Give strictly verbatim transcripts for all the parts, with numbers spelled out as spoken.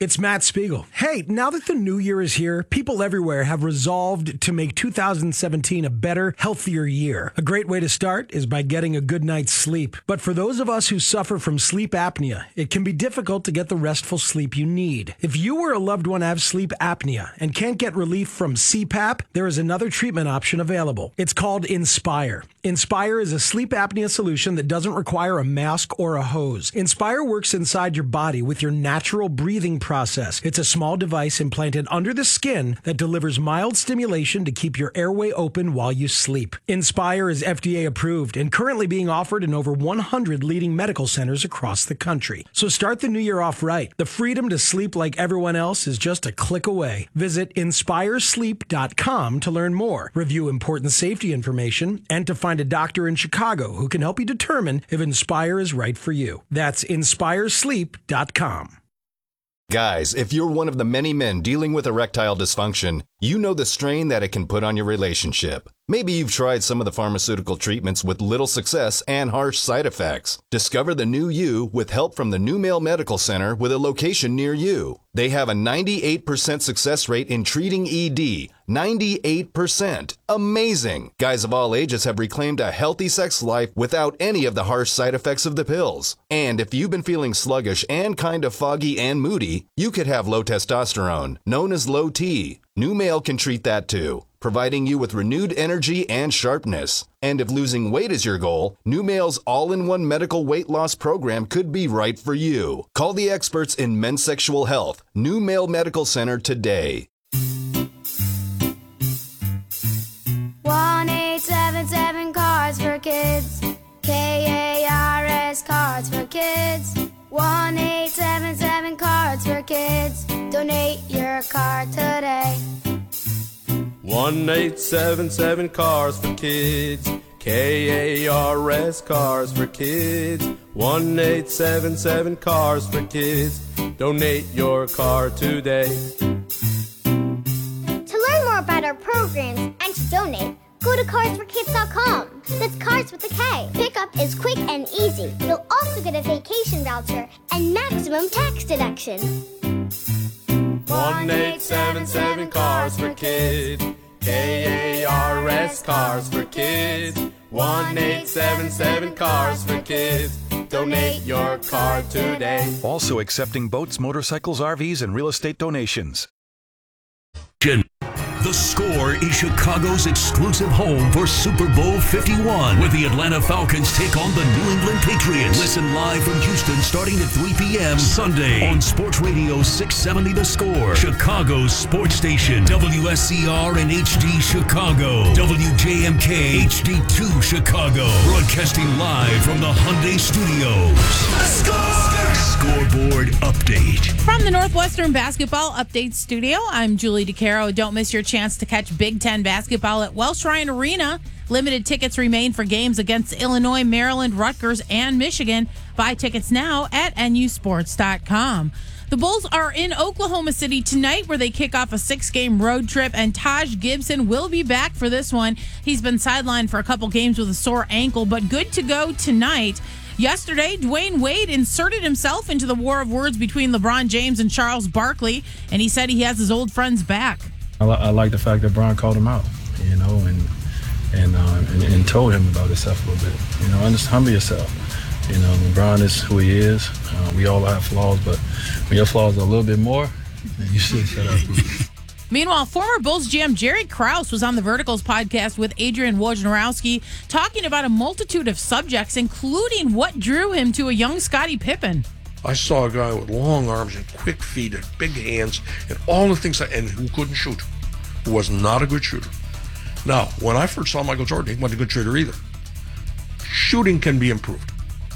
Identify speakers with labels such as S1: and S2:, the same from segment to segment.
S1: It's Matt Spiegel. Hey, now that the new year is here, people everywhere have resolved to make two thousand seventeen a better, healthier year. A great way to start is by getting a good night's sleep. But for those of us who suffer from sleep apnea, it can be difficult to get the restful sleep you need. If you or a loved one have sleep apnea and can't get relief from C PAP, there is another treatment option available. It's called Inspire. Inspire is a sleep apnea solution that doesn't require a mask or a hose. Inspire works inside your body with your natural breathing process. Process. It's a small device implanted under the skin that delivers mild stimulation to keep your airway open while you sleep. Inspire is F D A approved and currently being offered in over one hundred leading medical centers across the country. So start the new year off right. The freedom to sleep like everyone else is just a click away. Visit inspire sleep dot com to learn more, review important safety information, and to find a doctor in Chicago who can help you determine if Inspire is right for you. That's inspire sleep dot com.
S2: Guys, if you're one of the many men dealing with erectile dysfunction, you know the strain that it can put on your relationship. Maybe you've tried some of the pharmaceutical treatments with little success and harsh side effects. Discover the new you with help from the New Male Medical Center with a location near you. They have a ninety-eight percent success rate in treating E D. ninety-eight percent. Amazing! Guys of all ages have reclaimed a healthy sex life without any of the harsh side effects of the pills. And if you've been feeling sluggish and kind of foggy and moody, you could have low testosterone, known as low T. New Male can treat that too, providing you with renewed energy and sharpness. And if losing weight is your goal, New Male's all-in-one medical weight loss program could be right for you. Call the experts in men's sexual health, New Male Medical Center today.
S3: one eight seven seven Cars for Kids. K A R S Cards for Kids. one eight seven seven Cards for Kids. Donate your card today.
S4: one eight seven seven Cars for Kids. K A R S Cars for Kids. one eight seven seven Cars for Kids. Donate your car today.
S3: To learn more about our programs and to donate, go to cars for kids dot com. That's Cars with a K. Pickup is quick and easy. You'll also get a vacation voucher and maximum tax deduction.
S4: one eight seven seven Cars for Kids. K A R S Cars for Kids. one eight seven seven Cars for Kids. Donate your car today.
S5: Also accepting boats, motorcycles, R Vs, and real estate donations.
S6: The Score is Chicago's exclusive home for Super Bowl fifty-one, where the Atlanta Falcons take on the New England Patriots. Listen live from Houston starting at three p.m. Sunday on Sports Radio six seventy The Score, Chicago's sports station, W S C R and H D Chicago, W J M K H D two Chicago, broadcasting live from the Hyundai Studios. The Score! Scoreboard update.
S7: From the Northwestern Basketball Update Studio, I'm Julie DeCaro. Don't miss your chance to catch Big Ten basketball at Welsh Ryan Arena. Limited tickets remain for games against Illinois, Maryland, Rutgers, and Michigan. Buy tickets now at N U sports dot com. The Bulls are in Oklahoma City tonight, where they kick off a six-game road trip, and Taj Gibson will be back for this one. He's been sidelined for a couple games with a sore ankle, but good to go tonight. Yesterday, Dwayne Wade inserted himself into the war of words between LeBron James and Charles Barkley, and he said he has his old friends back.
S8: I, li- I like the fact that Bron called him out, you know, and and, uh, and and told him about himself a little bit. You know, just humble yourself. You know, LeBron is who he is. Uh, we all have flaws, but when your flaws are a little bit more, then you should shut up.
S7: Meanwhile, former Bulls G M Jerry Krause was on the Verticals podcast with Adrian Wojnarowski talking about a multitude of subjects, including what drew him to a young Scottie Pippen.
S9: I saw a guy with long arms and quick feet and big hands and all the things, that, and who couldn't shoot, who was not a good shooter. Now, when I first saw Michael Jordan, he wasn't a good shooter either. Shooting can be improved.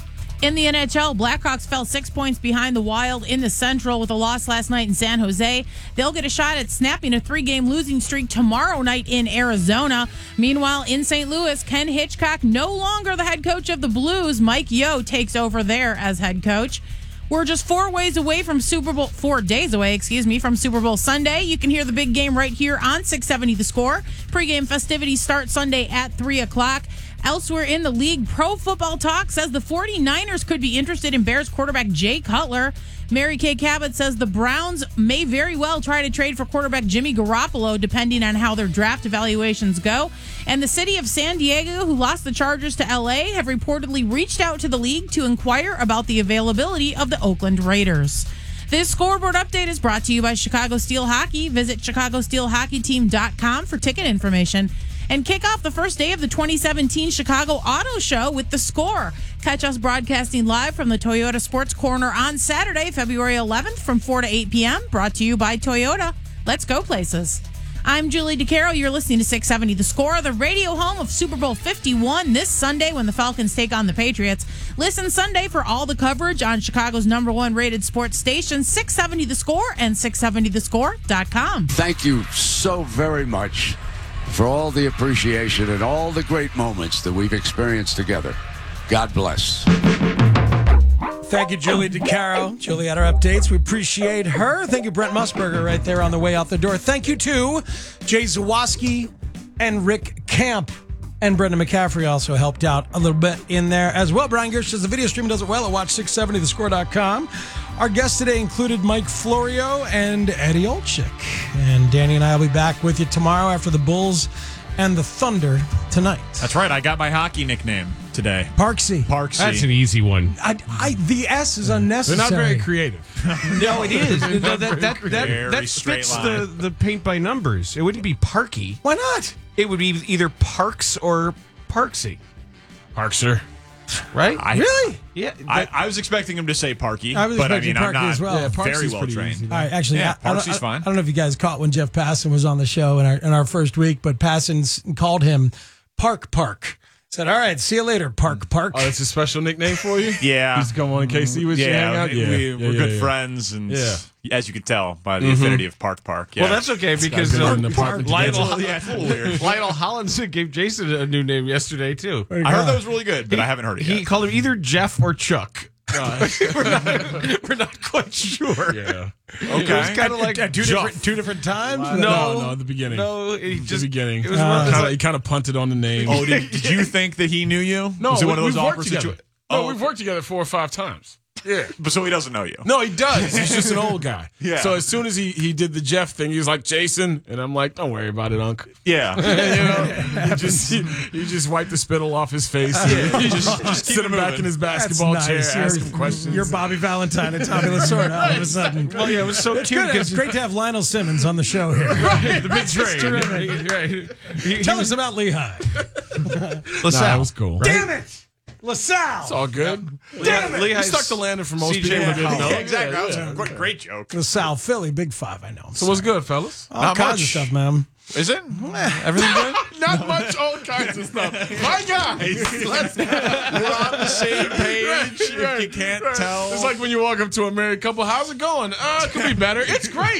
S7: In the N H L, Blackhawks fell six points behind the Wild in the Central with a loss last night in San Jose. They'll get a shot at snapping a three-game losing streak tomorrow night in Arizona. Meanwhile, in Saint Louis, Ken Hitchcock no longer the head coach of the Blues. Mike Yeo takes over there as head coach. We're just four ways away from Super Bowl, four days away, excuse me, from Super Bowl Sunday. You can hear the big game right here on six seventy The Score. Pre-game festivities start Sunday at three o'clock. Elsewhere in the league, Pro Football Talk says the 49ers could be interested in Bears quarterback Jay Cutler. Mary Kay Cabot says the Browns may very well try to trade for quarterback Jimmy Garoppolo, depending on how their draft evaluations go. And the city of San Diego, who lost the Chargers to L A, have reportedly reached out to the league to inquire about the availability of the Oakland Raiders. This scoreboard update is brought to you by Chicago Steel Hockey. Visit chicago steel hockey team dot com for ticket information. And kick off the first day of the twenty seventeen Chicago Auto Show with The Score. Catch us broadcasting live from the Toyota Sports Corner on Saturday, February eleventh from four to eight p.m. Brought to you by Toyota. Let's go places. I'm Julie DeCaro. You're listening to six seventy The Score, the radio home of Super Bowl fifty-one this Sunday when the Falcons take on the Patriots. Listen Sunday for all the coverage on Chicago's number one rated sports station, six seventy The Score and six seventy the score dot com.
S10: Thank you so very much for all the appreciation and all the great moments that we've experienced together. God bless.
S1: Thank you, Julie DeCaro. Julie had our updates. We appreciate her. Thank you, Brent Musburger, right there on the way out the door. Thank you to Jay Zawoski and Rick Camp. And Brendan McCaffrey also helped out a little bit in there as well. Brian Gersh says the video stream does it well at watch six seventy the score dot com. Our guests today included Mike Florio and Eddie Olczyk. And Danny and I will be back with you tomorrow after the Bulls and the Thunder tonight.
S11: That's right. I got my hockey nickname today.
S1: Parksy.
S11: Parksy.
S12: That's an easy one.
S1: I, I, the S is unnecessary.
S12: They're not very creative.
S13: No, it is. that that, that, that,
S11: Very
S13: that
S11: straight
S13: fits
S11: line.
S13: the, the paint by numbers. It wouldn't be Parky.
S1: Why not?
S13: It would be either Parks or Parksy.
S12: Parkser.
S13: Right?
S11: I,
S1: Really?
S13: Yeah.
S11: I,
S13: that-
S11: I was expecting him to say Parky,
S1: I was
S11: but I
S1: expecting
S11: mean, I'm
S1: Parky
S11: not
S1: as well.
S12: Yeah, Parksy's
S11: very well
S12: pretty
S11: trained.
S12: easy.
S1: All right, actually,
S11: Yeah,
S1: I, I,
S11: Parksy's
S1: I,
S11: fine.
S1: I don't know if you guys caught when Jeff Passan was on the show in our in our first week, but Passan called him Park Park. Said, "All right, see you later, Park Park."
S12: Oh, that's a special nickname for you?
S11: Yeah.
S12: Used to come on in K C with you, hang
S11: Yeah,
S12: out?
S11: we,
S12: Yeah,
S11: we,
S12: yeah,
S11: we're
S12: yeah,
S11: good
S12: yeah.
S11: friends, and
S12: Yeah.
S11: as you can tell by the affinity of Park Park. Yeah.
S13: Well, that's okay because
S12: been
S13: uh,
S12: in an apartment
S13: Lionel,
S11: yeah, it's a little weird.
S13: Lionel Hollinson gave Jason a new name yesterday, too.
S11: I heard that was really good, but I haven't heard it
S13: He
S11: yet.
S13: called him either Jeff or Chuck. Uh, we're, not, we're not quite sure.
S12: Yeah.
S11: Okay.
S13: It was kind of like
S1: At two
S13: Juff.
S1: different two different times.
S12: No,
S13: No.
S12: no, at the beginning.
S13: No, he
S12: At
S13: just
S12: the beginning.
S13: It was
S1: Uh,
S13: one of those,
S12: Kinda-
S13: like,
S12: he kind of punted on the name.
S11: Oh, did, did you think that he knew you?
S12: no,
S11: Was it
S12: we,
S11: one of those
S12: we've worked
S11: awkward
S12: together.
S11: situations?
S12: No,
S11: Oh,
S12: we've worked together four or five times. Yeah.
S11: but so he doesn't know you.
S12: No, he does. He's just an old guy.
S11: Yeah.
S12: So as soon as he, he did the Jeff thing, he was like, Jason. And I'm like, don't worry about it, Unc.
S11: Yeah.
S12: you know, he just, he, he just wiped the spittle off his face. and he just, just
S11: keep
S12: sit him
S11: it
S12: back
S11: moving.
S12: in his
S1: That's
S12: basketball
S1: nice.
S12: chair,
S1: You're-
S12: ask him questions.
S1: You're Bobby Valentine and Tommy Lasorda all of a sudden.
S13: well, yeah, it was so
S1: It's
S13: cute
S1: good. It's
S13: because
S1: great to have Lionel Simmons on the show here.
S12: the big trade.
S1: terrific.
S13: right. He, he
S1: Tell
S13: was
S1: us about Lehigh.
S12: Nah,
S13: LaSalle.
S12: that was cool.
S1: Damn it, LaSalle.
S12: It's all good.
S13: Damn it.
S12: He stuck the landing for most
S13: C J
S12: people that didn't know.
S11: Yeah, exactly.
S12: Yeah,
S11: That was
S12: yeah.
S11: a great, great joke.
S1: LaSalle, Philly, Big Five. I know.
S12: So what's good, fellas?
S1: all
S11: Not
S1: kinds
S11: much.
S1: of stuff, man.
S11: Is it? Everything good?
S12: Not much, all kinds of stuff. My guys, let's
S11: We're on the same page. If you can't tell.
S12: It's like when you walk up to a married couple, how's it going? Uh, it could be better. It's great.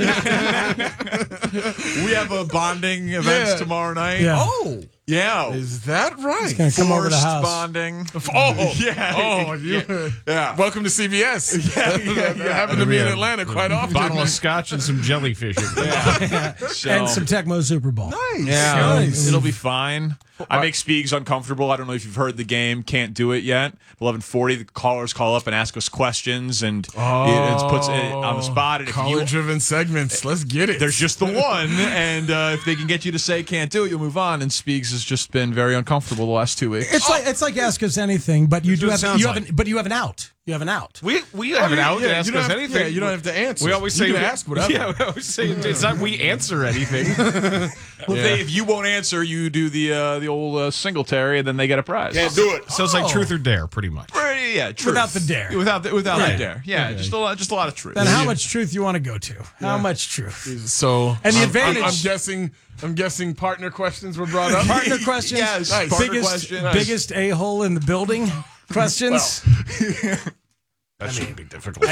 S11: We have a bonding event
S12: Yeah.
S11: tomorrow night.
S1: Yeah.
S12: Oh,
S11: Yeah.
S12: is that right?
S1: Gonna come over to the
S11: Forced
S1: house.
S11: bonding.
S12: Oh,
S11: Yeah.
S12: Oh, you.
S11: Yeah.
S12: Welcome to C B S.
S11: yeah,
S12: that
S11: yeah.
S12: happened to me in Atlanta quite often.
S13: bottle of scotch and some jellyfish.
S11: So,
S1: And some Tecmo Super Bowl.
S12: Nice.
S11: Yeah,
S12: Nice.
S11: it'll be fine. I make Speegs uncomfortable. I don't know if you've heard the game. Can't do it yet. eleven forty, the callers call up and ask us questions, and it, it puts it on the spot. And if you,
S12: Caller-driven segments. Let's get it.
S11: there's just the one, and uh, if they can get you to say can't do it, you'll move on. And Speegs has just been very uncomfortable the last two weeks.
S1: It's like it's like ask us anything, but you do
S13: what it
S1: have
S13: sounds
S1: you
S13: like.
S1: have an, but you have an out. You have an out.
S13: We we have an out to
S12: Yeah,
S13: ask
S12: you don't
S13: us
S12: have-
S13: anything.
S12: yeah, you don't have to answer.
S13: We always
S12: You
S13: say
S12: can
S13: that-
S12: ask whatever.
S13: Yeah, we always say it's not we answer anything.
S11: Well, if, they, if you won't answer, you do the uh, the old uh, Singletary, and then they get a prize.
S12: Can't do it.
S13: So it's like truth or dare, pretty much.
S11: Pretty- yeah, truth.
S1: Without the dare.
S11: Without the, without
S1: Right.
S11: the dare. Yeah, just a lot, just a lot of truth.
S1: Then how much truth you want to go to? How much truth?
S12: So
S1: And the
S12: I'm-
S1: advantage-
S12: I'm, I'm guessing. I'm guessing partner questions were brought up.
S1: Partner questions.
S11: Yes,
S12: Nice.
S11: partner
S1: biggest
S11: question.
S1: biggest a hole in the building questions.
S13: That shouldn't be difficult.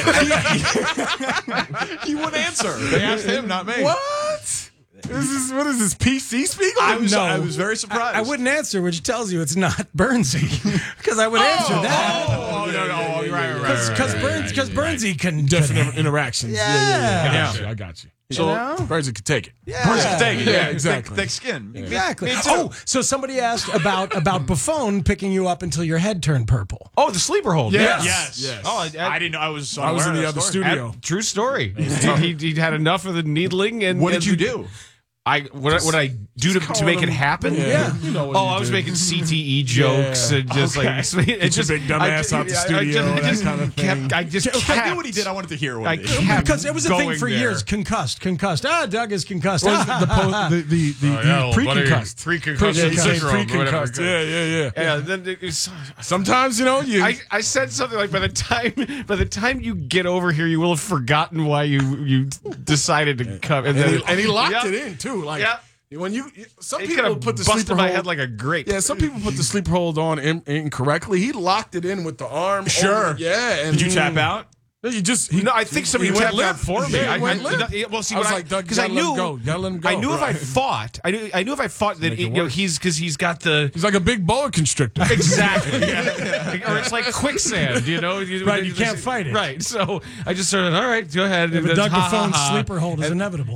S11: He would answer. They asked him, not me.
S12: What? This is what is this P C speak?
S11: I was,
S1: No.
S11: I was very surprised.
S1: I wouldn't answer, which tells you it's not Bernsey, because I would answer that.
S12: Oh, no, no, oh, right, right, right,
S1: Because
S12: right, right,
S1: Burns, because Bernsey can
S12: Different
S1: can-
S12: interactions.
S1: Yeah.
S12: yeah, yeah, yeah. I got you. I got you. So
S1: know?
S12: birds could take it.
S1: Yeah.
S11: Birds can take it.
S12: Yeah,
S11: Yeah,
S12: exactly.
S11: Thick, thick skin.
S1: Exactly.
S11: Me too.
S1: Oh, so somebody asked about about Buffon picking you up until your head turned purple.
S14: Oh, the sleeper hold.
S12: Yes.
S11: Yes.
S12: Yes.
S14: Oh,
S11: I,
S14: I, I,
S11: didn't know. I was.
S12: I was in
S11: unaware
S12: the
S11: of
S12: other
S11: that story.
S12: studio.
S14: True story. he, he, he had enough of the needling. And
S11: What did
S14: and
S11: you
S14: the-
S11: do?
S14: I what, I- what I do to, to make it happen?
S12: Yeah, you know what
S14: oh,
S12: you
S14: I was
S12: do.
S14: making C T E jokes
S12: Yeah.
S14: and just
S11: Okay.
S14: like
S12: Get
S14: it's
S12: your
S14: just
S12: big dumb
S14: I
S12: ass
S14: ju-
S12: out the
S14: I- I
S12: studio,
S14: just-
S12: that
S14: just
S12: kind of
S14: kept-
S12: thing.
S14: I just
S11: If I
S14: kept,
S11: knew what he did, I wanted to hear what
S14: I
S11: he did.
S14: kept
S1: Because it was a thing
S14: going
S1: for
S14: there.
S1: years. Concussed, concussed. Ah, Doug is concussed.
S12: What was
S1: Ah,
S12: it? the,
S1: ha,
S12: po-
S1: ha.
S12: the the the,
S14: Oh, yeah,
S12: the pre-concussed,
S14: pre-concussed
S12: Pre-
S14: syndrome, or
S12: pre-concussed.
S14: whatever.
S12: Yeah, yeah, yeah.
S14: Yeah, then it was,
S12: Sometimes you know you.
S14: I, I said something like by the time by the time you get over here, you will have forgotten why you you decided to come.
S12: and,
S14: then
S12: he, and he locked
S14: Yep.
S12: it in too. Like
S14: Yep.
S12: when you, some
S14: He
S12: people
S14: could have
S12: put the
S14: busted
S12: sleeper
S14: my
S12: hold,
S14: head like a grape.
S12: Yeah, some people put the sleeper hold on in, incorrectly. He locked it in with the arm.
S11: Sure.
S12: over- yeah. And
S11: Did you tap out?
S12: No, you just. He,
S14: No, I think somebody
S12: he went
S14: tapped
S12: limp.
S14: out for me.
S12: Yeah,
S14: I,
S12: he went
S14: I-
S12: limp.
S14: no, well, see,
S12: I was
S14: what
S12: like, Doug, you
S14: because I
S12: gotta let him
S14: knew,
S12: go. You gotta let him go.
S14: I knew if I
S12: Right.
S14: fought, I knew, I knew if I fought that
S12: Make
S14: it,
S12: it
S14: you know,
S12: worse.
S14: he's because he's got the
S12: He's like a big boa constrictor.
S14: exactly, yeah. Or it's like quicksand, you know. You,
S1: Right, you can't fight it.
S14: Right, so I just sort of all right, go ahead.
S1: Yeah,
S14: and
S1: but
S14: then
S1: Doug
S14: ha, ha,
S1: Buffon's
S14: ha.
S1: sleeper hold is inevitable.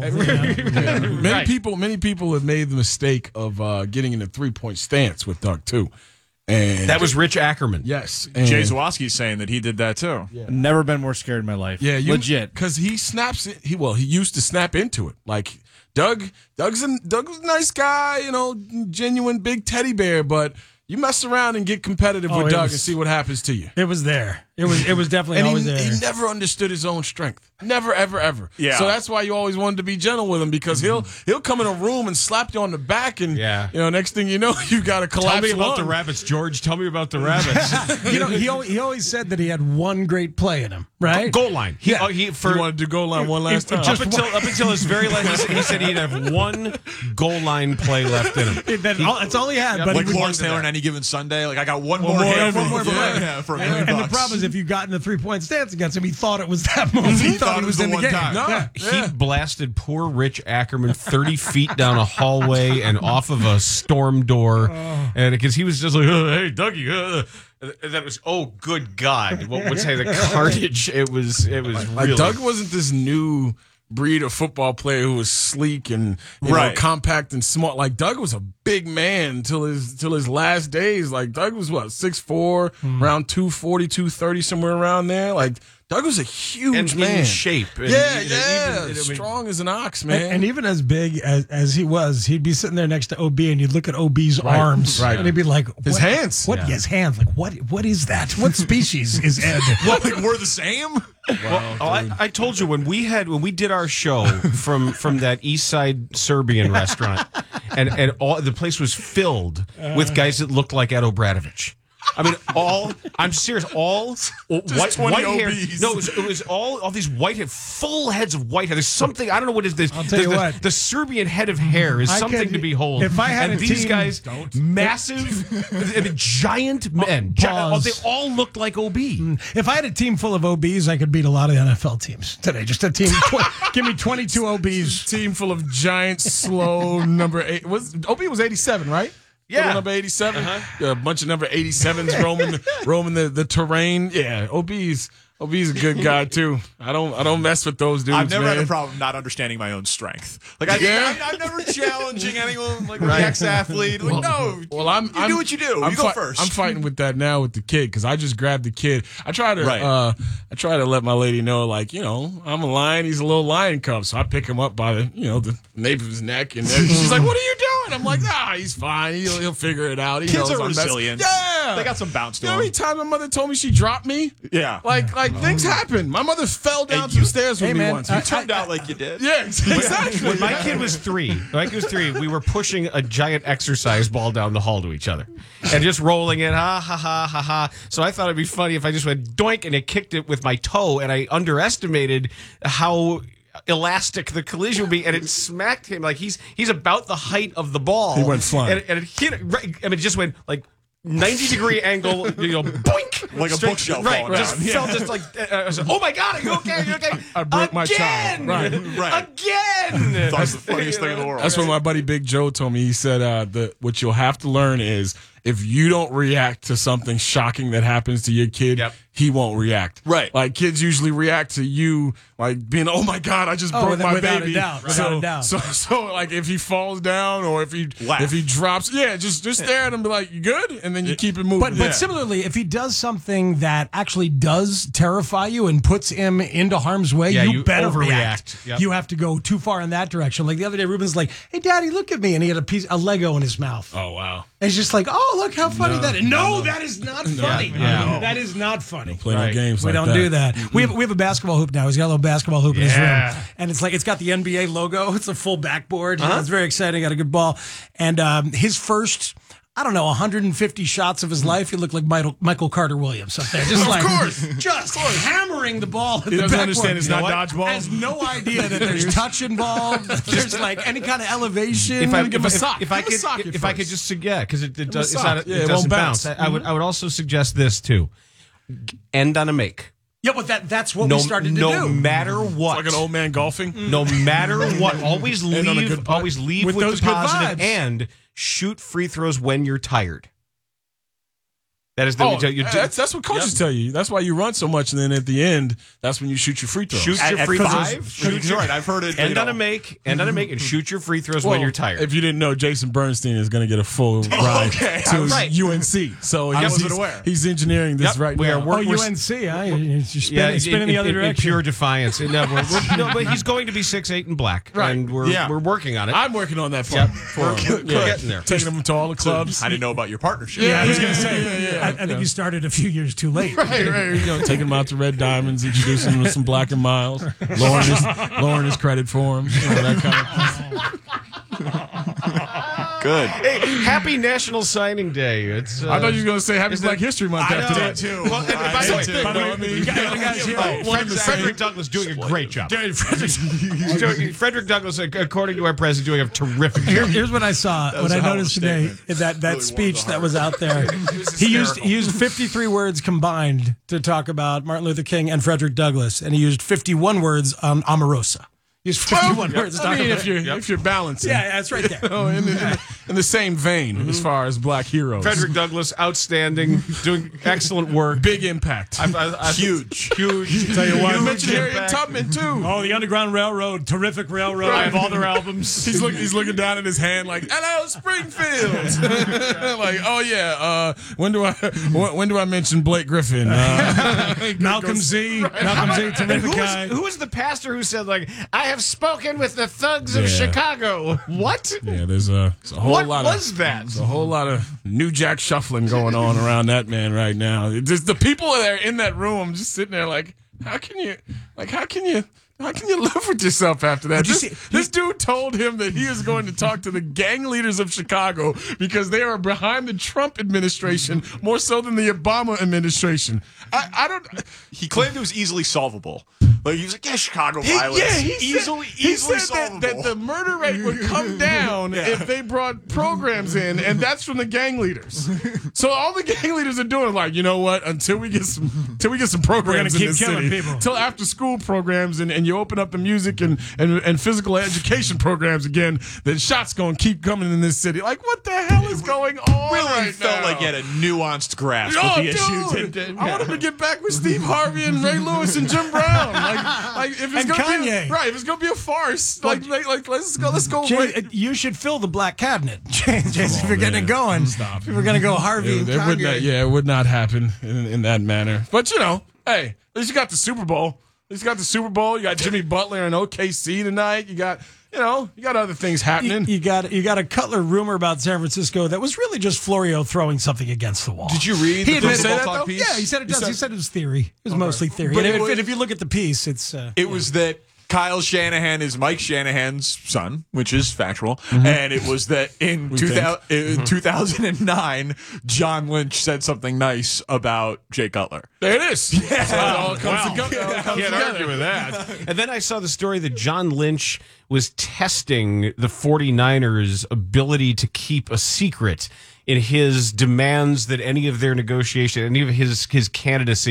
S12: Many
S14: Right.
S12: people, many people have made the mistake of uh, getting in a three point stance with Doug too, and
S14: That was Rich Ackerman.
S12: yes. And,
S11: Jay Zawoski's saying that he did that too.
S15: Never been more scared in my life.
S12: yeah, you,
S15: legit.
S12: because he snaps it. He well, he used to snap into it. Like Doug, Doug's a, Doug was a nice guy, you know, genuine big teddy bear, but. You mess around and get competitive
S1: Oh,
S12: with
S1: it
S12: Doug
S1: was-
S12: and see what happens to you.
S1: It was there. It was. It was definitely
S12: And
S1: always
S12: he,
S1: there.
S12: he never understood his own strength. Never, ever, ever.
S11: Yeah.
S12: So that's why you always wanted to be gentle with him because he'll he'll come in a room and slap you on the back and
S14: Yeah.
S12: you know next thing you know you got a collapse.
S14: Tell me about the
S12: lung.
S14: rabbits, George. Tell me about the rabbits.
S1: you know, he al- he always said that he had one great play in him, right?
S14: Goal line. He,
S1: Yeah.
S14: oh, he for
S12: He wanted to go line one last time.
S14: up until up until his very last. He said, he said he'd have one goal line play left in him.
S1: That- all- that's all he had. But
S11: Like
S1: he was-
S11: Lawrence Taylor on any given Sunday. Like I got one, more
S12: more
S11: hit.
S12: every-
S11: One more
S12: yeah.
S11: yeah. yeah, for a
S1: and,
S11: million
S1: and the
S11: bucks.
S1: problem is, if you got in a three point stance against him, he thought it was that moment. He, thought, he was
S11: the
S1: in the
S11: one
S1: game.
S11: time.
S12: No.
S1: Yeah.
S12: Yeah.
S14: He blasted poor Rich Ackerman thirty feet down a hallway and off of a storm door, and because he was just like, oh, "Hey, Dougie," uh, and that was oh, good God! What would say the carnage? It was it was
S12: Like
S14: really
S12: Doug wasn't this new breed of football player who was sleek and you
S11: Right.
S12: know, compact and smart. Like Doug was a big man till his till his last days. Like Doug was what six four, around two forty, two thirty, somewhere around there. Like Doug was a huge
S14: and
S12: man.
S14: in shape. And,
S12: Yeah,
S14: you know,
S12: yeah,
S14: even- I mean,
S12: strong as an ox,
S1: And,
S12: man.
S1: and even as big as, as he was, he'd be sitting there next to O B, and you'd look at O B's
S12: Right,
S1: arms,
S12: right.
S1: and he'd be like,
S12: His
S1: what-
S12: hands.
S1: What?
S12: Yeah.
S1: His hands. Like what? What is that? What species is Ed?
S11: What, like we're the same?
S14: Well, oh, I, I told you when we had when we did our show from from that East Side Serbian restaurant, and and all the place was filled with guys that looked like Ed Obradovich. I mean, all I'm serious. All white,
S11: twenty
S14: white hair.
S11: O Bs.
S14: No, it was, it was all all these white hair, full heads of white hair. There's something I don't know what is this.
S1: I'll tell
S14: the,
S1: you
S14: the,
S1: what.
S14: the Serbian head of hair is
S1: I
S14: something
S1: could-
S14: to behold.
S1: if I had
S14: and
S1: a
S14: these
S1: team-
S14: guys,
S1: Don't.
S14: massive, I mean, giant men. Gi- oh,
S1: Pause.
S14: they all looked like O B.
S1: If I had a team full of O Bs, I could beat a lot of N F L teams today. Just a team. Tw- give me twenty-two O Bs.
S12: Team full of giant, slow number eight. Was O B was eighty-seven, right?
S14: Yeah.
S12: Little number eighty-seven. Yeah, a bunch of number eighty-sevens roaming the, roaming the, the terrain. Yeah, O B's O B's a good guy too. I don't I don't mess with those dudes.
S11: I've never
S12: man.
S11: had a problem not understanding my own strength. Like I,
S12: Yeah.
S11: I'm, I'm never challenging anyone like
S12: Right.
S11: the ex-athlete. Like no,
S12: Well, I'm.
S11: you
S12: I'm,
S11: do what you do.
S12: I'm
S11: you go
S12: fi-
S11: first.
S12: I'm fighting with that now with the kid because I just grabbed the kid. I try to.
S11: Right.
S12: Uh, I try to let my lady know, like, you know, I'm a lion. He's a little lion cub. So I pick him up by the, you know, the nape of his neck, and then she's like, "What are you doing?" I'm like, "Ah, he's fine. He'll, he'll figure it out. He
S11: Kids
S12: knows
S11: are
S12: I'm best."
S11: resilient.
S12: Yeah,
S11: They got some bounce to
S12: You know how many
S11: them.
S12: times my mother told me she dropped me?
S11: Yeah.
S12: Like, like things happen. My mother fell down
S11: Hey, you-
S12: some stairs with
S1: hey,
S12: me
S1: man,
S12: once.
S1: I-
S11: You turned out like you did.
S12: yeah, exactly.
S14: When my kid was three, when my kid was three, we were pushing a giant exercise ball down the hall to each other and just rolling it, ha ha ha ha ha. So I thought it'd be funny if I just went doink and it kicked it with my toe, and I underestimated how elastic the collision would be, and it smacked him like he's he's about the height of the ball.
S12: He went flying.
S14: and, and it hit. Right, I mean, it just went like. ninety degree angle, you know, boink,
S11: Like a
S14: straight-
S11: bookshelf
S14: right?
S11: falling
S14: Just
S11: down.
S14: felt just like, uh, I was like, oh my god, are you okay? Are you okay?
S12: I broke my child.
S14: Again!
S12: Right.
S11: Right.
S14: Again.
S11: That's the funniest thing in the world.
S12: That's what my buddy Big Joe told me. He said, uh, the, what you'll have to learn is if you don't react to something shocking that happens to your kid, yep. he won't react.
S11: Right.
S12: Like kids usually react to you like being, oh my God, I just
S1: oh,
S12: broke my
S1: without
S12: baby.
S1: A doubt,
S12: so,
S1: without a doubt.
S12: So, so like if he falls down or if he
S11: Laugh.
S12: if he drops, yeah, just just stare at him and be like, you good? And then you keep it moving.
S1: But but
S12: yeah.
S1: similarly, if he does something that actually does terrify you and puts him into harm's way,
S14: yeah,
S1: you,
S14: you
S1: better
S14: overreact.
S1: react.
S14: Yep.
S1: You have to go too far in that direction. Like the other day, Ruben's like, "Hey, Daddy, look at me," and he had a piece, a Lego in his mouth.
S12: Oh wow!
S1: And it's just like, "Oh, look how funny
S12: No,
S1: that is." No,
S12: no.
S1: that is not funny.
S14: Yeah, yeah.
S1: That is not funny.
S12: Don't play
S1: right.
S12: no games.
S1: We
S12: like
S1: don't
S12: that.
S1: do that. Mm-hmm. We have we have a basketball hoop now. He's got a little basketball hoop in his
S14: Yeah.
S1: room, and it's like it's got the N B A logo. It's a full backboard.
S14: Uh-huh.
S1: It's very exciting. Got a good ball, and um, his first. I don't know, one hundred fifty shots of his life. He looked like Michael, Michael Carter Williams up there. Just
S12: Of
S1: like,
S12: course.
S1: just hammering the ball at
S12: He
S1: the
S12: doesn't
S1: backboard.
S12: understand it's
S1: You know
S12: not
S1: what?
S12: dodgeball.
S1: Has no idea that there's touch involved. There's like any kind of elevation.
S14: If I,
S12: give him
S14: if,
S12: a
S14: if,
S12: sock.
S14: if I
S12: Give him a
S14: could,
S12: sock
S14: if
S12: at
S14: I could
S12: first.
S14: just suggest, yeah, because it, it,
S12: him a
S14: does, it's
S12: sock.
S14: not,
S12: Yeah,
S14: it
S12: it
S14: doesn't
S12: won't
S14: bounce.
S12: bounce.
S14: I, I would, I would also suggest this too. End on a make.
S1: Yeah, but that that's what
S14: no,
S1: we started to
S14: no
S1: do.
S14: matter what.
S12: It's like an old man golfing.
S14: No matter what, always
S12: And on a
S14: leave,
S12: good putt.
S14: always leave
S12: With
S14: with,
S12: those
S14: the
S12: good
S14: positive
S12: vibes.
S14: and shoot free throws when you're tired. That is the
S12: Oh,
S14: you do,
S12: that's, that's what coaches tell you. That's why you run so much, and then at the end, that's when you shoot your free throws.
S14: shoot
S11: At-
S14: your
S11: at
S14: free
S11: coaches-
S14: five.
S11: Shoot
S14: Shoot your,
S11: right. I've heard it.
S14: end
S11: you
S14: on
S11: know.
S14: a make. End on a make and shoot your free throws
S12: Well,
S14: when you're tired.
S12: If you didn't know, Jason Bernstein is going to get a full ride
S11: okay.
S12: to
S14: Right.
S12: U N C. So
S11: I
S12: he's,
S11: wasn't
S12: he's,
S11: aware.
S12: he's engineering this
S14: Yep,
S12: right
S14: we
S12: now.
S14: are working-
S1: Oh,
S14: We're-
S1: U N C, huh? You're, you're spinning,
S14: yeah,
S1: spinning
S14: in,
S1: the other
S14: in, in
S1: direction.
S14: pure defiance. No, we're, we're, no, but he's going to be six, eight, and black,
S12: Right.
S14: and we're
S12: Yeah.
S14: we're working on it.
S12: I'm working on that for,
S14: Yep.
S12: for
S14: We're,
S12: him.
S14: we're getting there.
S12: Taking him to all the clubs.
S11: I didn't know about your partnership.
S1: Yeah, I was
S12: Yeah,
S1: going to
S12: yeah,
S1: say.
S12: yeah, yeah.
S1: I, I think you started a few years too late.
S12: Right, right. You know, taking him out to Red Diamonds, introducing him to some Black and Miles, lowering his, lowering his credit for him. You know, that kind of
S11: Good.
S14: Hey, happy National Signing Day! It's. Uh,
S12: I thought you were going to say Happy
S14: is
S12: Black
S14: that-
S12: History Month
S14: I
S12: after
S14: know.
S12: that.
S11: too.
S14: Well, and by the way,
S12: did,
S14: by the
S12: no,
S14: way,
S12: I mean,
S14: you got-
S12: you
S14: you guys here,
S12: got-
S14: Fred-
S12: Fred-
S14: Frederick Douglass doing a great job. He's doing- Frederick Douglass, according to our president, doing a terrific
S1: Here,
S14: job.
S1: here's what I saw.
S11: was
S1: What I
S11: a hell of a
S1: noticed today
S11: statement.
S1: is that that
S11: Really warmed
S1: speech
S11: the
S1: that was out there. he used he used fifty-three words combined to talk about Martin Luther King and Frederick Douglass, and he used fifty-one words on Omarosa. He used fifty-one words. to
S12: I
S1: talk
S12: mean,
S1: about
S12: if you're, if you're balancing.
S1: yeah, that's right there.
S12: Oh, in, the, in the same vein as far as black heroes.
S14: Frederick Douglass, outstanding, doing excellent work.
S12: Big impact.
S14: I, I, I,
S11: Huge.
S14: huge.
S1: Tell you what.
S12: You mentioned Harriet
S14: impact.
S12: Tubman, too.
S1: Oh, the Underground Railroad, terrific railroad. I have all their albums.
S12: He's looking. He's looking down at his hand like, "Hello, Springfield." Like, oh yeah. Uh, when do I? When, when do I mention Blake Griffin? Uh,
S1: Malcolm Z. Malcolm Z. Terrific
S14: Who
S1: guy.
S14: was, who was the pastor who said, like, I have spoken with the thugs of
S12: Yeah.
S14: Chicago? What?
S12: yeah, there's a, there's a whole
S14: What
S12: lot
S14: was
S12: of
S14: that?
S12: there's a whole lot of New Jack shuffling going on around that man right now. It just the people that are in that room just sitting there like, how can you, like, how can you? How can you live with yourself after that?
S1: you
S12: This,
S1: see-
S12: this dude told him that he is going to talk to the gang leaders of Chicago because they are behind the Trump administration more so than the Obama administration. I, I don't.
S11: He claimed it was easily solvable. Like he was like, yeah, Chicago
S12: He,
S11: violence.
S12: yeah, he
S11: easily,
S12: said, he
S11: easily
S12: said that,
S11: solvable.
S12: that the murder rate would come down if they brought programs in, and that's from the gang leaders. So all the gang leaders are doing, like, you know what? Until we get some, until we get some programs in
S1: keep
S12: this
S1: killing
S12: city,
S1: people.
S12: till after school programs, and, and you open up the music and, and and physical education programs again, then shots gonna keep coming in this city. Like, what the hell is going on?
S11: really
S12: right
S11: felt
S12: now?
S11: like he had a nuanced grasp
S12: Oh,
S11: of the
S12: dude,
S11: issue. Didn't it?
S12: I want him to get back with Steve Harvey and Ray Lewis and Jim Brown. Like, like if it's
S1: And
S12: gonna be
S1: Kanye.
S12: a, right, if it's gonna be a farce, like, like, like let's go, let's go.
S1: Jay,
S12: right.
S1: uh, you should fill the black cabinet, James. If you're getting
S12: man.
S1: it going,
S12: Stop.
S1: if we're gonna go Harvey
S12: It,
S1: and
S12: it would
S1: Kanye.
S12: not, yeah, it would not happen in, in that manner. But you know, hey, at least you got the Super Bowl. At least you got the Super Bowl. You got Jimmy Butler and O K C tonight. You got, you know, you got other things happening.
S1: You, you got you got a Cutler rumor about San Francisco that was really just Florio throwing something against the wall.
S11: Did you read
S1: He
S11: the
S1: admitted
S11: football
S1: that,
S11: talk
S1: though?
S11: piece?
S1: Yeah, he said it
S11: He
S1: does.
S11: said-
S1: He said it was theory. It was mostly theory.
S11: But
S1: And
S11: it
S1: if,
S11: was-
S1: if you look at the piece, it's uh,
S11: It was that Kyle Shanahan is Mike Shanahan's son, which is factual, and it was that in
S12: We
S11: two
S12: think.
S11: thousand, in two thousand nine, John Lynch said something nice about Jay Cutler.
S12: There it is. Yeah. So it all comes
S14: Wow.
S12: together. It all comes
S14: Can't
S12: together.
S14: argue with that. And then I saw the story that John Lynch was testing the 49ers' ability to keep a secret in his demands that any of their negotiation, any of his his candidacy,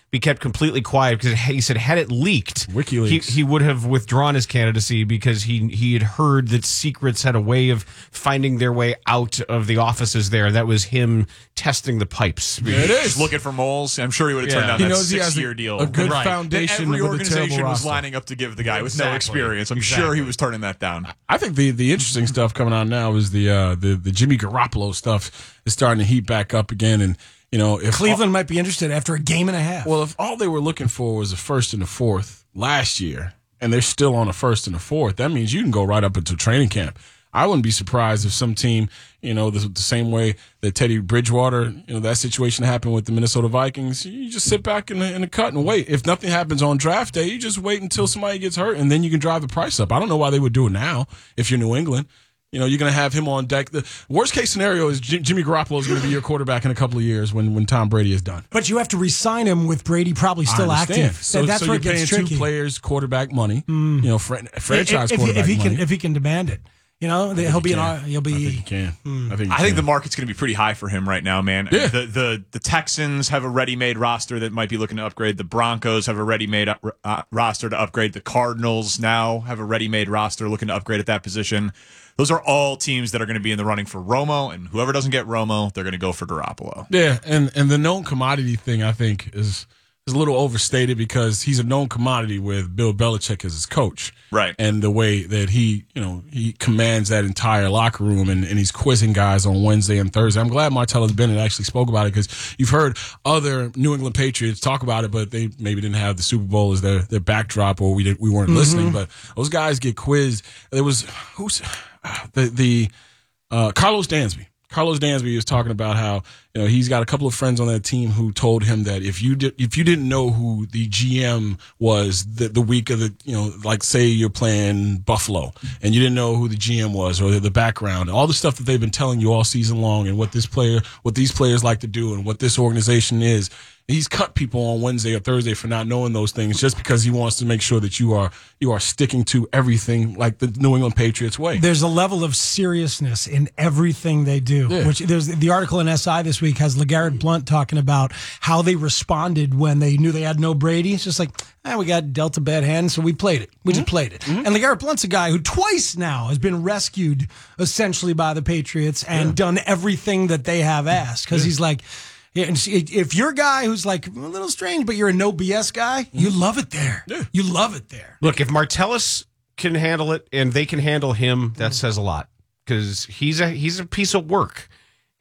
S14: be kept completely quiet because it, he said had it leaked,
S12: WikiLeaks.
S14: He, he would have withdrawn his candidacy because he he had heard that secrets had a way of finding their way out of the offices there. That was him testing the pipes.
S11: There it is. Just looking for moles. I'm sure he would have
S14: Yeah.
S11: turned down
S12: He
S11: that
S12: knows he has
S11: six-year
S12: a-
S11: deal.
S12: a good
S11: Right.
S12: foundation
S11: That every
S12: with a
S11: organization
S12: terrible
S11: was
S12: roster.
S11: lining up to give the guy with no
S12: Exactly.
S11: experience. I'm
S12: Exactly.
S11: sure he was turning that down.
S12: I think the the interesting stuff coming out now is the uh, the the Jimmy Garoppolo stuff is starting to heat back up again, and you know if
S1: Cleveland might be interested after a game and a half.
S12: Well, if all they were looking for was a first and a fourth last year, and they're still on a first and a fourth, that means you can go right up into training camp. I wouldn't be surprised if some team, you know, the, the same way that Teddy Bridgewater, you know, that situation happened with the Minnesota Vikings, you just sit back in the, in the cut and wait. If nothing happens on draft day, you just wait until somebody gets hurt, and then you can drive the price up. I don't know why they would do it now if you're New England. You know, you're going to have him on deck. The worst case scenario is J- Jimmy Garoppolo is going to be your quarterback in a couple of years when, when Tom Brady is done.
S1: But you have to re-sign him with Brady probably still
S12: I understand.
S1: active.
S12: So,
S1: That's
S12: so
S1: where
S12: you're
S1: it gets
S12: paying
S1: tricky.
S12: two players quarterback money. You know, fr- franchise
S1: if, if,
S12: quarterback
S1: if he
S12: money.
S1: can, if he can demand it, you know, they, he'll be an. uh, He'll be.
S12: I think he can.
S1: Hmm.
S12: I think. He
S11: I think
S12: can.
S11: the market's going to be pretty high for him right now, man.
S12: Yeah.
S11: The, the the Texans have a ready-made roster that might be looking to upgrade. The Broncos have a ready-made up, uh, roster to upgrade. The Cardinals now have a ready-made roster looking to upgrade at that position. Those are all teams that are going to be in the running for Romo, and whoever doesn't get Romo, they're going to go for Garoppolo.
S12: Yeah, and and the known commodity thing I think is is a little overstated because he's a known commodity with Bill Belichick as his coach.
S11: Right.
S12: And the way that he, you know, he commands that entire locker room and, and he's quizzing guys on Wednesday and Thursday. I'm glad Martellus Bennett actually spoke about it because you've heard other New England Patriots talk about it, but they maybe didn't have the Super Bowl as their, their backdrop or we did, we weren't
S1: Mm-hmm.
S12: listening. But those guys get quizzed. There was, who's, the, the uh, Carlos Dansby. Carlos Dansby is talking about how you know he's got a couple of friends on that team who told him that if you did, if you didn't know who the G M was the the week of the you know like say you're playing Buffalo and you didn't know who the G M was or the background, all the stuff that they've been telling you all season long and what this player what these players like to do and what this organization is. He's cut people on Wednesday or Thursday for not knowing those things just because he wants to make sure that you are you are sticking to everything like the New England Patriots way.
S1: There's a level of seriousness in everything they do.
S12: Yeah.
S1: Which there's the article in S I this week has LeGarrette Blount talking about how they responded when they knew they had no Brady. It's just like, eh, we got dealt a bad hand, so we played it. We
S12: Mm-hmm.
S1: just played it. And LeGarrette Blount's a guy who twice now has been rescued essentially by the Patriots and
S12: Yeah.
S1: done everything that they have asked because
S12: Yeah.
S1: he's like. Yeah, and see, if you're a guy who's like a little strange, but you're a no B S guy, you love it there.
S12: Yeah.
S1: You love it there.
S14: Look, if Martellus can handle it and they can handle him, that says a lot because he's a he's a piece of work,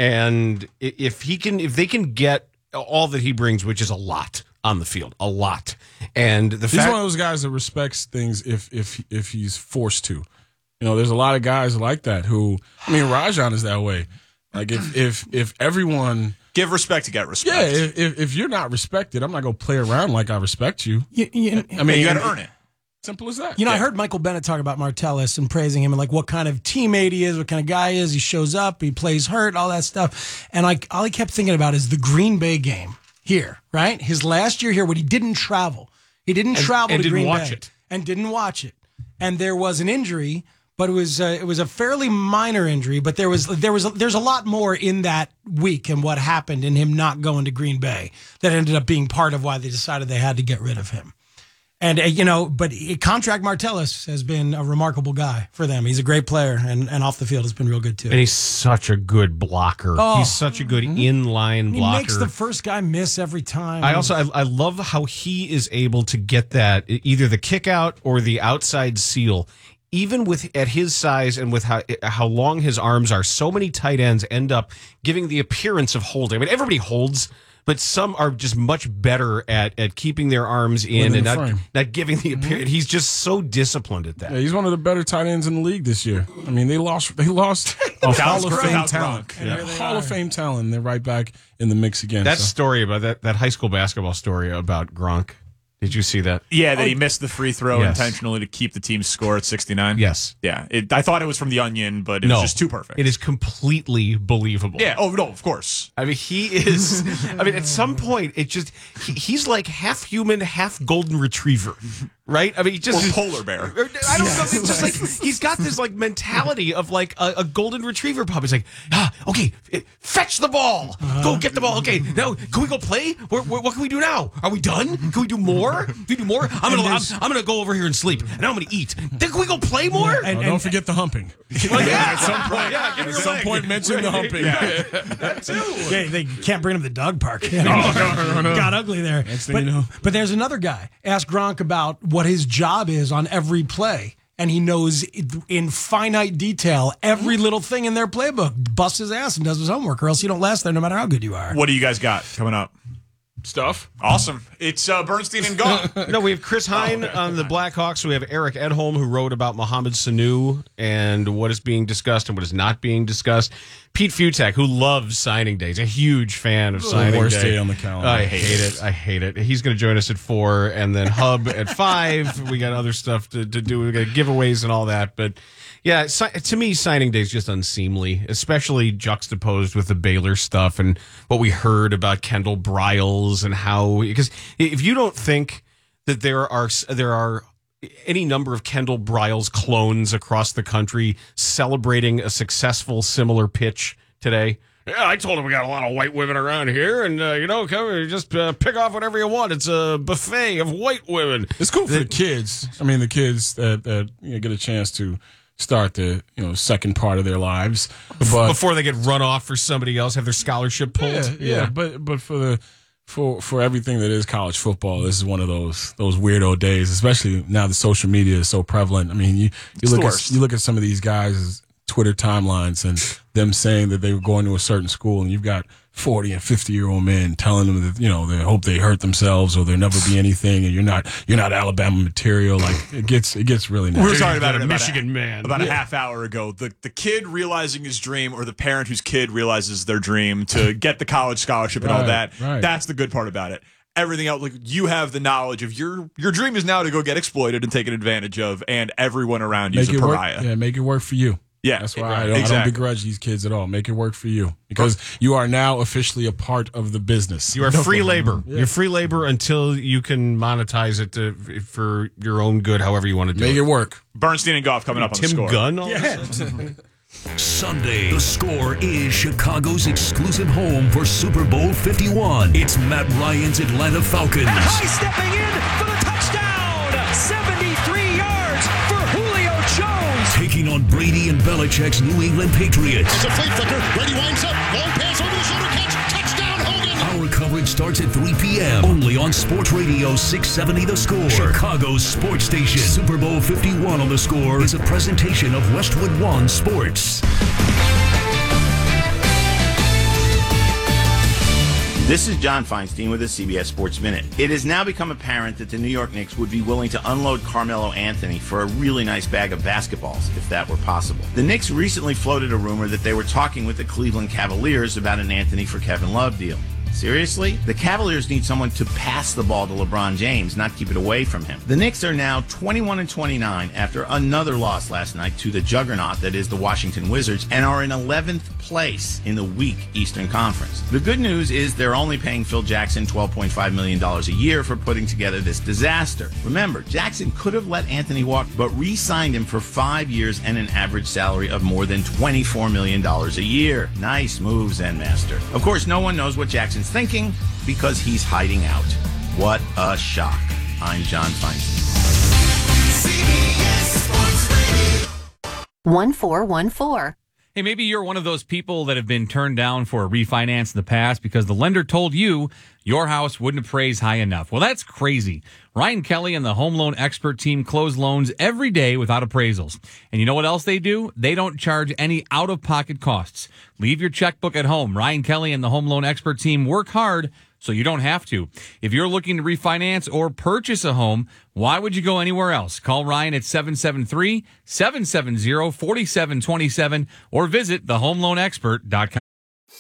S14: and i- if he can, if they can get all that he brings, which is a lot on the field, a lot, and the
S12: He's
S14: fact
S12: one of those guys that respects things if if if he's forced to. You know, there's a lot of guys like that who. I mean, Rajon is that way. Like if if if everyone.
S11: Give respect to get respect.
S12: Yeah, if, if if you're not respected, I'm not gonna play around like I respect you.
S1: You, you,
S12: I mean,
S11: you got to earn it.
S12: Simple as that.
S1: You know, I
S12: Yeah.
S1: heard Michael Bennett talk about Martellus and praising him and like what kind of teammate he is, what kind of guy he is. He shows up, he plays hurt, all that stuff. And like all he kept thinking about is the Green Bay game here, right? His last year here, when he didn't travel, he didn't
S14: And-
S1: travel
S14: and
S1: to
S14: didn't
S1: Green
S14: watch
S1: Bay
S14: it.
S1: and didn't watch it. And there was an injury, but it was uh, it was a fairly minor injury. But there was there was a, there's a lot more in that week and what happened in him not going to Green Bay that ended up being part of why they decided they had to get rid of him. And, uh, you know, but uh, Contract Martellus has been a remarkable guy for them. He's a great player, and, and off the field has been real good, too.
S14: and he's such a good blocker.
S1: Oh.
S14: He's such a good inline
S1: he
S14: blocker.
S1: makes the first guy miss every time.
S14: I also I, I love how he is able to get that either the kick out or the outside seal, even with at his size and with how how long his arms are. So many tight ends end up giving the appearance of holding. I mean, everybody holds, but some are just much better at at keeping their arms in
S12: Within
S14: and
S12: the
S14: not
S12: frame.
S14: not giving the appearance. He's just so disciplined at that.
S12: Yeah, he's one of the better tight ends in the league this year. I mean, they lost they lost a Hall of Fame talent.
S14: Yeah.
S12: Hall of Fame talent. And they're right back in the mix again.
S14: That
S12: so.
S14: story about that that high school basketball story about Gronk. Did you see that?
S11: Yeah, that he missed the free throw
S14: Yes.
S11: intentionally to keep the team's score at sixty-nine.
S14: Yes.
S11: Yeah, it, I thought it was from The Onion, but it
S14: no,
S11: was just too perfect.
S14: It is completely believable.
S11: Yeah. Oh no, of course.
S14: I mean, he is. I mean, at some point, it just he, he's like half human, half golden retriever. right? I mean, he just
S11: or polar bear.
S14: I don't know. It's just like he's got this like mentality of like a, a golden retriever pup. He's like, ah, okay, fetch the ball, uh-huh. go get the ball. Okay, now can we go play? What, what, what can we do now? Are we done? Can we do more? Can we do more? I'm gonna I'm, I'm gonna go over here and sleep, and now I'm gonna eat. Then can we go play more?
S12: Yeah, and, oh, and don't forget the humping.
S14: Well, yeah,
S12: at some point, yeah, at some leg. point mention right. the humping.
S1: Yeah. That too. Yeah, they can't bring him to the dog park. You know? oh, no, no, no. Got ugly there. But, you know. but there's another guy. Ask Gronk about what his job is on every play. And he knows in finite detail every little thing in their playbook. Busts his ass and does his homework, or else you don't last there no matter how good you are.
S11: What do you guys got coming up?
S12: Stuff.
S11: Awesome. It's uh, Bernstein and Goff.
S14: No, we have Chris Hine oh, on the Blackhawks. We have Eric Edholm, who wrote about Mohamed Sanu and what is being discussed and what is not being discussed. Pete Futak, who loves signing days, a huge fan of signing day.
S12: Worst day on the calendar.
S14: I hate it. I hate it. He's going to join us at four, and then Hub at five. We got other stuff to, to do. We got giveaways and all that, but. Yeah, to me, signing day is just unseemly, especially juxtaposed with the Baylor stuff and what we heard about Kendall Briles and how. Because if you don't think that there are there are any number of Kendall Briles clones across the country celebrating a successful similar pitch today. Yeah, I told him we got a lot of white women around here, and, uh, you know, come just uh, pick off whatever you want. It's a buffet of white women.
S12: It's cool for the, the kids. I mean, the kids that, that you know, get a chance to start the you know second part of their lives
S14: but, before they get run off for somebody else, have their scholarship pulled.
S12: Yeah, yeah, yeah. but but for the for for everything that is college football, this is one of those those weirdo days, especially now that social media is so prevalent. I mean, you, you look at you look at some of these guys' Twitter timelines and them saying that they were going to a certain school, and you've got forty and fifty year old men telling them that, you know, they hope they hurt themselves or they'll never be anything, and you're not you're not Alabama material. Like it gets it gets really nasty.
S11: We were talking about it
S14: a
S11: about
S14: Michigan
S11: a,
S14: man
S11: about
S14: yeah.
S11: a half hour ago. The the kid realizing his dream, or the parent whose kid realizes their dream to get the college scholarship and
S12: right,
S11: all that.
S12: Right.
S11: That's the good part about it. Everything else, like you have the knowledge of your your dream is now to go get exploited and taken advantage of, and everyone around you is a pariah.
S12: Work, yeah, make it work for you.
S11: Yeah,
S12: that's why
S11: right,
S12: I, don't,
S11: exactly.
S12: I don't begrudge these kids at all. Make it work for you, because you are now officially a part of the business.
S14: You are free labor. Yeah. You're free labor until you can monetize it to, for your own good, however you want to do
S12: Make
S14: it.
S12: it work.
S11: Bernstein and Goff coming up on
S14: Tim
S11: the score.
S14: Gunn? All
S6: yeah. Sunday, the score is Chicago's exclusive home for Super Bowl fifty-one. It's Matt Ryan's Atlanta Falcons.
S16: And high stepping in for the touchdown. seventy-three yards for Julio Jones.
S6: Taking on Brady and Belichick's New England Patriots.
S17: It's a flea flicker. Brady winds up. Long pass over the shoulder catch. Touchdown, Hogan.
S6: Our coverage starts at three p.m. only on Sports Radio six seventy The Score, Chicago's sports station. Super Bowl fifty-one on The Score is a presentation of Westwood One Sports.
S18: This is John Feinstein with the C B S Sports Minute. It has now become apparent that the New York Knicks would be willing to unload Carmelo Anthony for a really nice bag of basketballs, if that were possible. The Knicks recently floated a rumor that they were talking with the Cleveland Cavaliers about an Anthony for Kevin Love deal. Seriously? The Cavaliers need someone to pass the ball to LeBron James, not keep it away from him. The Knicks are now twenty-one and twenty-nine after another loss last night to the juggernaut that is the Washington Wizards, and are in eleventh place in the weak Eastern Conference. The good news is they're only paying Phil Jackson twelve point five million dollars a year for putting together this disaster. Remember, Jackson could have let Anthony walk, but re-signed him for five years and an average salary of more than twenty-four million dollars a year. Nice move, Zen Master. Of course, no one knows what Jackson's thinking because he's hiding out. What a shock. I'm John Feinstein.
S19: one four one four.
S20: Hey, maybe you're one of those people that have been turned down for a refinance in the past because the lender told you your house wouldn't appraise high enough. Well, that's crazy. Ryan Kelly and the Home Loan Expert team close loans every day without appraisals. And you know what else they do? They don't charge any out-of-pocket costs. Leave your checkbook at home. Ryan Kelly and the Home Loan Expert team work hard so you don't have to. If you're looking to refinance or purchase a home, why would you go anywhere else? Call Ryan at seven seven three, seven seven zero, four seven two seven or visit the home loan expert dot com.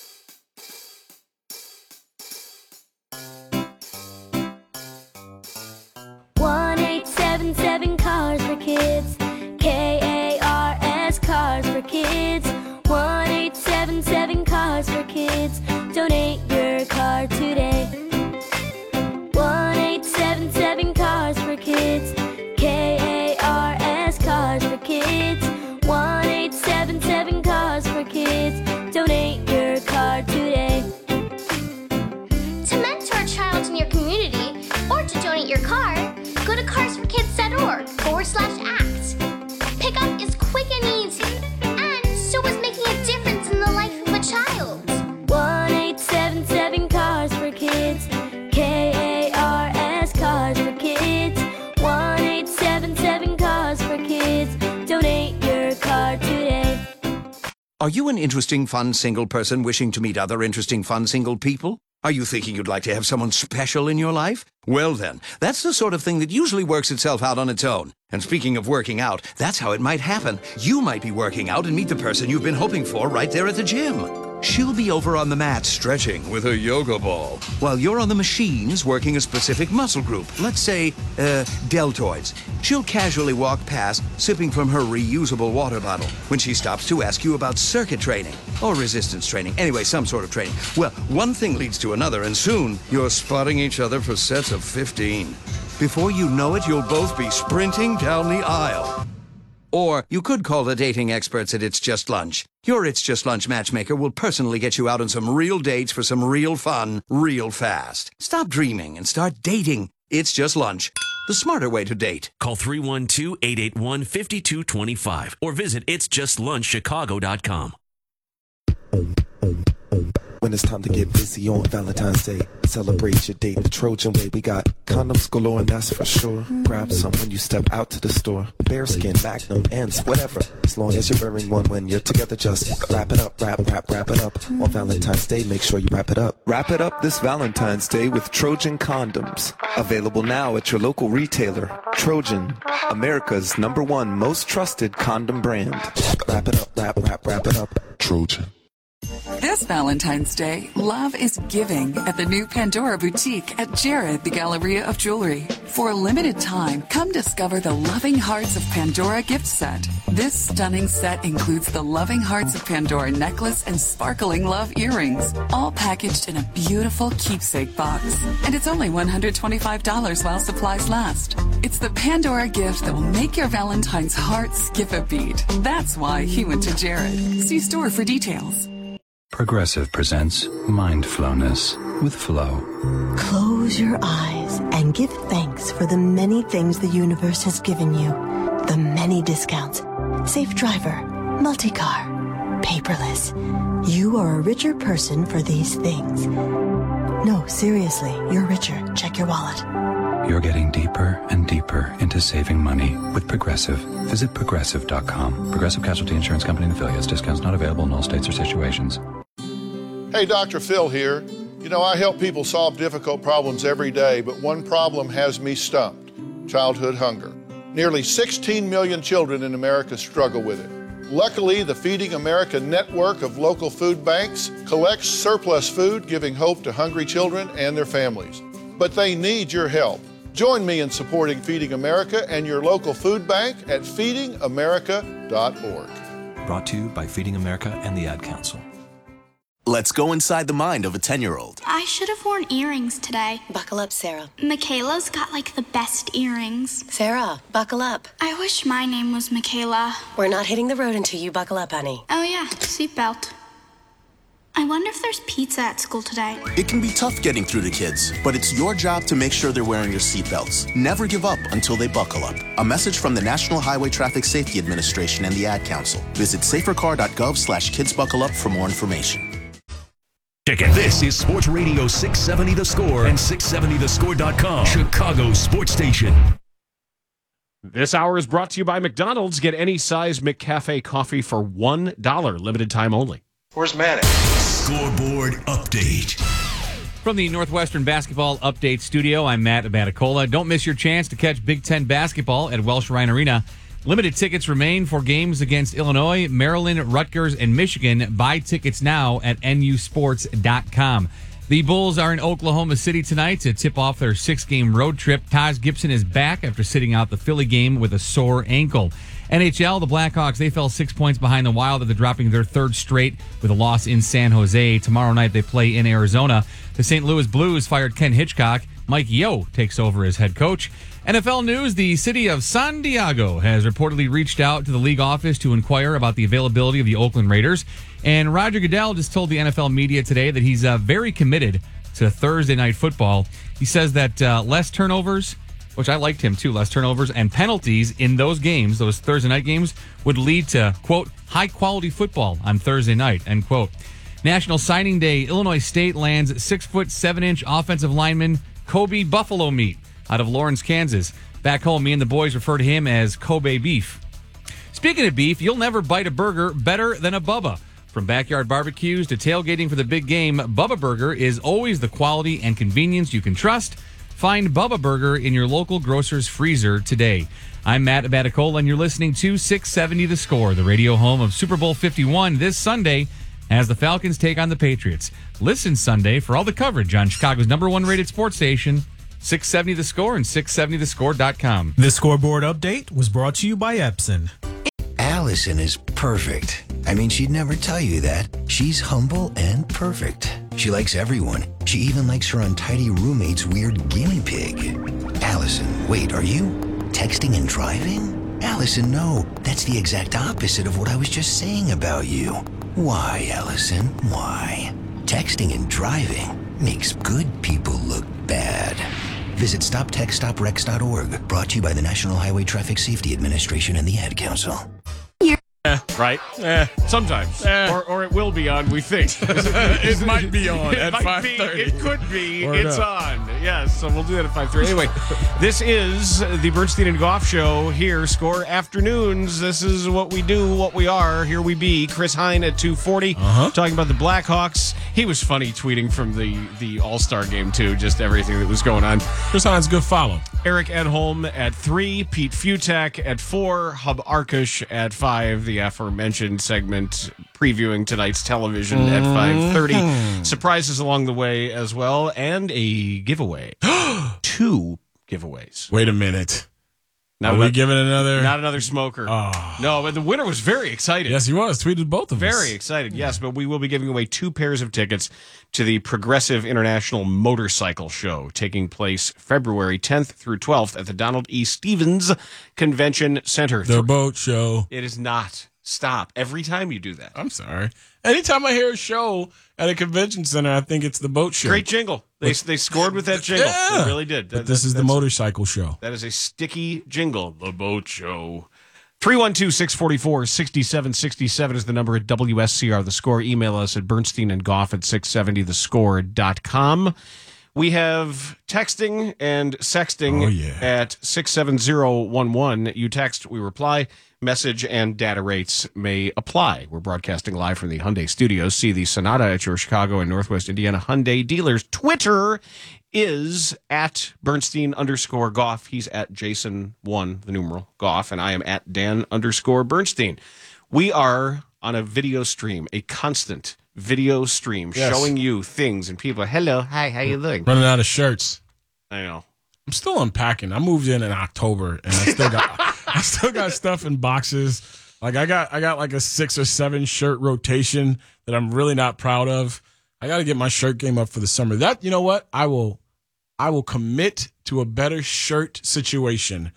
S3: one eight seven seven Cars for Kids. K A R S Cars for Kids. one eight seven seven Cars for Kids. Donate your car today. one eight seven seven Cars for Kids. forward slash act. Pickup is quick and easy, and so is making a difference in the life of a child. one eight seven seven Cars for Kids. K A R S Cars for Kids. one eight seven seven Cars for Kids. Donate your car today.
S19: Are you an interesting, fun, single person wishing to meet other interesting, fun, single people? Are you thinking you'd like to have someone special in your life? Well then, that's the sort of thing that usually works itself out on its own. And speaking of working out, that's how it might happen. You might be working out and meet the person you've been hoping for right there at the gym. She'll be over on the mat stretching with her yoga ball, while you're on the machines working a specific muscle group, let's say, uh, deltoids. She'll casually walk past, sipping from her reusable water bottle, when she stops to ask you about circuit training, or resistance training, anyway, some sort of training. Well, one thing leads to another, and soon you're spotting each other for sets of fifteen. Before you know it, you'll both be sprinting down the aisle. Or you could call the dating experts at It's Just Lunch. Your It's Just Lunch matchmaker will personally get you out on some real dates for some real fun, real fast. Stop dreaming and start dating. It's Just Lunch, the smarter way to date.
S6: Call three one two, eight eight one, five two two five or visit its just lunch chicago dot com.
S21: When it's time to get busy on Valentine's Day, celebrate your date the Trojan way. We got condoms galore, and that's for sure. Grab some when you step out to the store. Bearskin, Magnum, ends, whatever. As long as you're wearing one when you're together, just wrap it up, wrap, wrap, wrap it up. On Valentine's Day, make sure you wrap it up.
S22: Wrap it up this Valentine's Day with Trojan condoms. Available now at your local retailer. Trojan, America's number one most trusted condom brand.
S21: Wrap it up, wrap, wrap, wrap it up.
S22: Trojan.
S23: This Valentine's Day, love is giving at the new Pandora Boutique at Jared, the Galleria of Jewelry. For a limited time, come discover the Loving Hearts of Pandora gift set. This stunning set includes the Loving Hearts of Pandora necklace and sparkling love earrings, all packaged in a beautiful keepsake box. And it's only one hundred twenty-five dollars while supplies last. It's the Pandora gift that will make your Valentine's heart skip a beat. That's why he went to Jared. See store for details.
S24: Progressive presents Mindfulness with Flow.
S25: Close your eyes and give thanks for the many things the universe has given you. The many discounts. Safe driver, multi-car, paperless. You are a richer person for these things. No, seriously, you're richer. Check your wallet.
S24: You're getting deeper and deeper into saving money with Progressive. Visit progressive dot com. Progressive Casualty Insurance Company and affiliates. Discounts not available in all states or situations.
S26: Hey, Doctor Phil here. You know, I help people solve difficult problems every day, but one problem has me stumped: childhood hunger. Nearly sixteen million children in America struggle with it. Luckily, the Feeding America network of local food banks collects surplus food, giving hope to hungry children and their families. But they need your help. Join me in supporting Feeding America and your local food bank at feeding america dot org.
S27: Brought to you by Feeding America and the Ad Council.
S28: Let's go inside the mind of a ten-year-old.
S3: I should have worn earrings today.
S29: Buckle up, Sarah.
S3: Michaela's got like the best earrings.
S29: Sarah, buckle up.
S3: I wish my name was Michaela.
S29: We're not hitting the road until you buckle up, honey.
S3: Oh yeah, seatbelt. I wonder if there's pizza at school today.
S28: It can be tough getting through to kids, but it's your job to make sure they're wearing your seatbelts. Never give up until they buckle up. A message from the National Highway Traffic Safety Administration and the Ad Council. Visit safercar dot gov slash kids buckle up for more information.
S6: Chicken. This is Sports Radio six seventy The Score and six seventy the score dot com, Chicago's sports station.
S14: This hour is brought to you by McDonald's. Get any size McCafe coffee for one dollar, limited time only.
S9: Where's Manic?
S6: Scoreboard update.
S20: From the Northwestern Basketball Update Studio, I'm Matt Abaticola. Don't miss your chance to catch Big Ten basketball at Welsh Ryan Arena. Limited tickets remain for games against Illinois, Maryland, Rutgers, and Michigan. Buy tickets now at N U sports dot com. The Bulls are in Oklahoma City tonight to tip off their six-game road trip. Taj Gibson is back after sitting out the Philly game with a sore ankle. N H L, the Blackhawks, they fell six points behind the Wild after dropping their third straight with a loss in San Jose. Tomorrow night they play in Arizona. The Saint Louis Blues fired Ken Hitchcock. Mike Yeo takes over as head coach. N F L news, the city of San Diego has reportedly reached out to the league office to inquire about the availability of the Oakland Raiders. And Roger Goodell just told the N F L media today that he's uh, very committed to Thursday night football. He says that uh, less turnovers which I liked him too, less turnovers, and penalties in those games, those Thursday night games, would lead to, quote, high-quality football on Thursday night, end quote. National Signing Day, Illinois State lands six foot seven inch offensive lineman Kobe Buffalo Meat out of Lawrence, Kansas. Back home, me and the boys refer to him as Kobe Beef. Speaking of beef, you'll never bite a burger better than a Bubba. From backyard barbecues to tailgating for the big game, Bubba Burger is always the quality and convenience you can trust. Find Bubba Burger in your local grocer's freezer today. I'm Matt Abaticola, and you're listening to six seventy The Score, the radio home of Super Bowl fifty-one this Sunday as the Falcons take on the Patriots. Listen Sunday for all the coverage on Chicago's number one rated sports station, six seventy The Score and six seventy the score dot com.
S1: This scoreboard update was brought to you by Epson.
S2: Allison is perfect. I mean, she'd never tell you that. She's humble and perfect. She likes everyone. She even likes her untidy roommate's weird guinea pig. Allison, wait, are you texting and driving? Allison, no. That's the exact opposite of what I was just saying about you. Why, Allison? Why? Texting and driving makes good people look bad. Visit stop text stop rex dot org. Brought to you by the National Highway Traffic Safety Administration and the Ad Council.
S14: Eh, right? Eh, sometimes. Eh. Or, or it will be on, we think.
S12: It might be on
S14: it
S12: at
S14: might
S12: five
S14: be,
S12: thirty.
S14: It could be.
S12: Or
S14: it's
S12: no.
S14: on. Yes, so we'll do that at five thirty. Anyway, this is the Bernstein and Goff Show here. Score afternoons. This is what we do, what we are. Here we be. Chris Hine at two forty, uh-huh. talking about the Blackhawks. He was funny tweeting from the, the All-Star game, too, just everything that was going on.
S12: Chris Hine's a good follow.
S14: Eric Edholm at three, Pete Futak at four, Hub Arkush at five, the aforementioned segment previewing tonight's television mm-hmm. at five thirty. Surprises along the way as well, and a giveaway. Two giveaways.
S12: Wait a minute.
S14: Not
S12: Are
S14: about,
S12: we giving another?
S14: Not another smoker.
S12: Oh.
S14: No, but the winner was very excited.
S12: Yes, he was. Tweeted both of
S14: very
S12: us.
S14: Very excited, yes. But we will be giving away two pairs of tickets to the Progressive International Motorcycle Show, taking place February tenth through twelfth at the Donald E. Stevens Convention Center.
S12: The boat show.
S14: It is not. Stop. Every time you do that.
S12: I'm sorry. Anytime I hear a show at a convention center, I think it's the boat show.
S14: Great jingle. They they scored with that jingle.
S12: Yeah.
S14: They really did.
S12: But
S14: That,
S12: this
S14: that,
S12: is the motorcycle show.
S14: That is a sticky jingle. The boat show. three one two, six four four, six seven six seven is the number at W S C R. The Score. Email us at Bernstein and Goff at six seventy the score dot com. We have texting and sexting
S12: oh, yeah.
S14: at six seven zero one one. You text, we reply. Message and data rates may apply. We're broadcasting live from the Hyundai Studios. See the Sonata at your Chicago and Northwest Indiana Hyundai dealers. Twitter is at Bernstein underscore Goff. He's at Jason one, the numeral Goff, and I am at Dan underscore Bernstein. We are on a video stream, a constant video stream,
S12: yes.
S14: showing you things and people. Hello, hi, how you doing?
S12: Running out of shirts.
S14: I know.
S12: I'm still unpacking. I moved in in October, and I still got I still got stuff in boxes. Like I got I got like a six or seven shirt rotation that I'm really not proud of. I got to get my shirt game up for the summer. That you know what? I will I will commit to a better shirt situation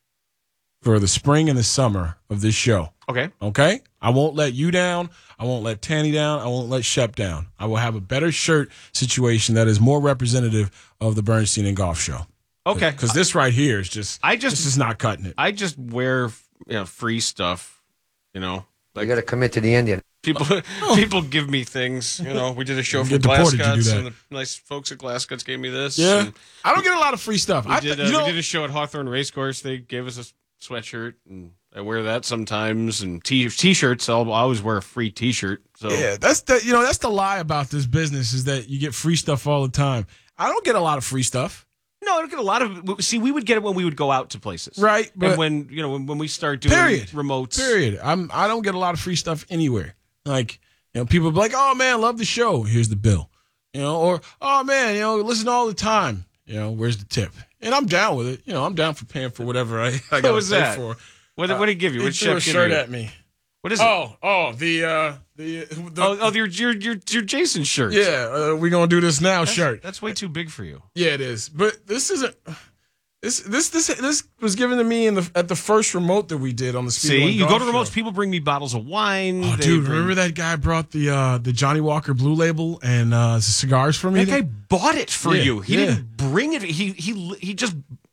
S12: for the spring and the summer of this show.
S14: Okay.
S12: Okay? I won't let you down. I won't let Tanny down. I won't let Shep down. I will have a better shirt situation that is more representative of the Bernstein and Goff Show.
S14: Okay.
S12: Because this right here is just,
S14: I just,
S12: this is not cutting it.
S14: I just wear you know, free stuff, you know. Like,
S4: you got to commit to the Indian.
S14: People people give me things, you know. We did a show for
S12: Get deported,
S14: Glasscuts,
S12: you do that.
S14: and the nice folks at Glasscuts gave me this.
S12: Yeah.
S14: and
S12: I don't get a lot of free stuff.
S14: We,
S12: I,
S14: did, uh,
S12: you know,
S14: we did a show at Hawthorne Racecourse. They gave us a sweatshirt, and I wear that sometimes. And t- t-shirts, I'll I always wear a free t-shirt. So
S12: yeah, that's the you know that's the lie about this business is that you get free stuff all the time. I don't get a lot of free stuff.
S14: No, I don't get a lot of. See, we would get it when we would go out to places,
S12: right?
S14: And
S12: But
S14: when you know when, when we start doing
S12: period,
S14: remotes,
S12: period. I'm I don't get a lot of free stuff anywhere. Like you know, people be like, "Oh man, love the show. Here's the bill," you know, or "Oh man, you know, listen all the time. You know, where's the tip?" And I'm down with it. You know, I'm down for paying for whatever I, I got to pay
S14: that?
S12: for.
S14: What, what did he give you?
S12: He
S14: What did
S12: threw a
S14: Chef give
S12: shirt
S14: you?
S12: at me.
S14: What is it?
S12: Oh, oh, the uh, the, the
S14: oh, oh, your your your your Jason shirt.
S12: Yeah, uh, we gonna do this now
S14: that's,
S12: shirt.
S14: That's way too big for you.
S12: Yeah, it is. But this isn't. This this this this was given to me in the at the first remote that we did on the Speed
S14: See,
S12: One
S14: you
S12: Golf
S14: go to remotes.
S12: Show.
S14: People bring me bottles of wine.
S12: Oh,
S14: they
S12: dude,
S14: bring,
S12: remember that guy brought the uh, the Johnny Walker Blue Label and uh, cigars for me?
S14: That guy bought it for
S12: Yeah,
S14: you. He
S12: yeah.
S14: didn't bring it. He he he just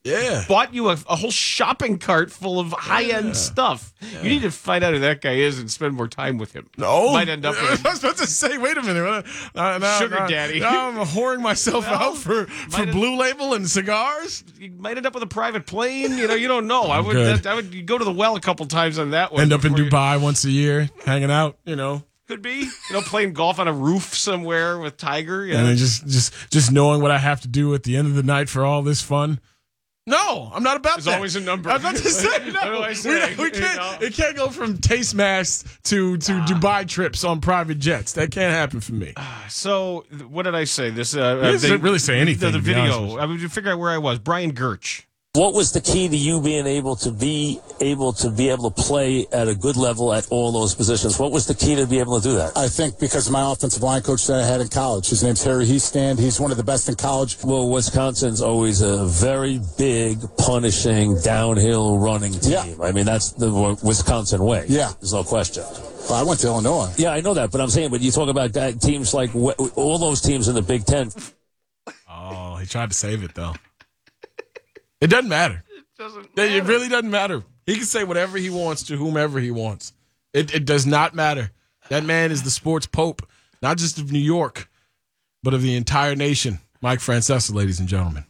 S12: Yeah.
S14: Bought you a, a whole shopping cart full of high-end
S12: Yeah.
S14: stuff.
S12: Yeah.
S14: You need to find out who that guy is and spend more time with him.
S12: No.
S14: Might end up with
S12: I was about to say, wait a minute. Uh, now,
S14: Sugar
S12: now,
S14: daddy.
S12: Now I'm whoring myself
S14: Well,
S12: out for, for
S14: might-
S12: Blue Label and cigars.
S14: You might end up with a private plane. You know, you don't know. I would
S12: Good.
S14: that, I would go to the well a couple times on that one.
S12: End up in
S14: before you-
S12: Dubai once a year, hanging out, you know.
S14: Could be. You know, playing golf on a roof somewhere with Tiger. You
S12: And
S14: know?
S12: then just, just, just knowing what I have to do at the end of the night for all this fun. No, I'm not about
S14: There's
S12: that.
S14: always a number.
S12: I was about to say, no.
S14: What do I
S12: We,
S14: say?
S12: we
S14: You
S12: can't,
S14: know?
S12: it can't go from taste masks to, to Dubai trips on private jets. That can't happen for me.
S14: So, th- what did I say? This uh,
S12: You
S14: uh,
S12: didn't really say anything,
S14: The,
S12: to
S14: the
S12: be honest with
S14: video.
S12: you.
S14: I mean, to figure out where I was. Brian Gertch.
S4: What was the key to you being able to be able to be able to play at a good level at all those positions? What was the key to be able to do that?
S5: I think because of my offensive line coach that I had in college. His name's Harry Heastand. He's one of the best in college.
S4: Well, Wisconsin's always a very big, punishing, downhill running team.
S5: Yeah.
S4: I mean, that's the Wisconsin way.
S5: Yeah.
S4: There's no question.
S5: Well, I went to Illinois.
S4: Yeah, I know that, but I'm saying, but you talk about that, teams like all those teams in the Big Ten.
S12: Oh, he tried to save it, though. It doesn't matter.
S14: Doesn't
S12: It really doesn't matter. He can say whatever he wants to whomever he wants. It, it does not matter. That man is the sports pope, not just of New York, but of the entire nation. Mike Francesa, ladies and gentlemen.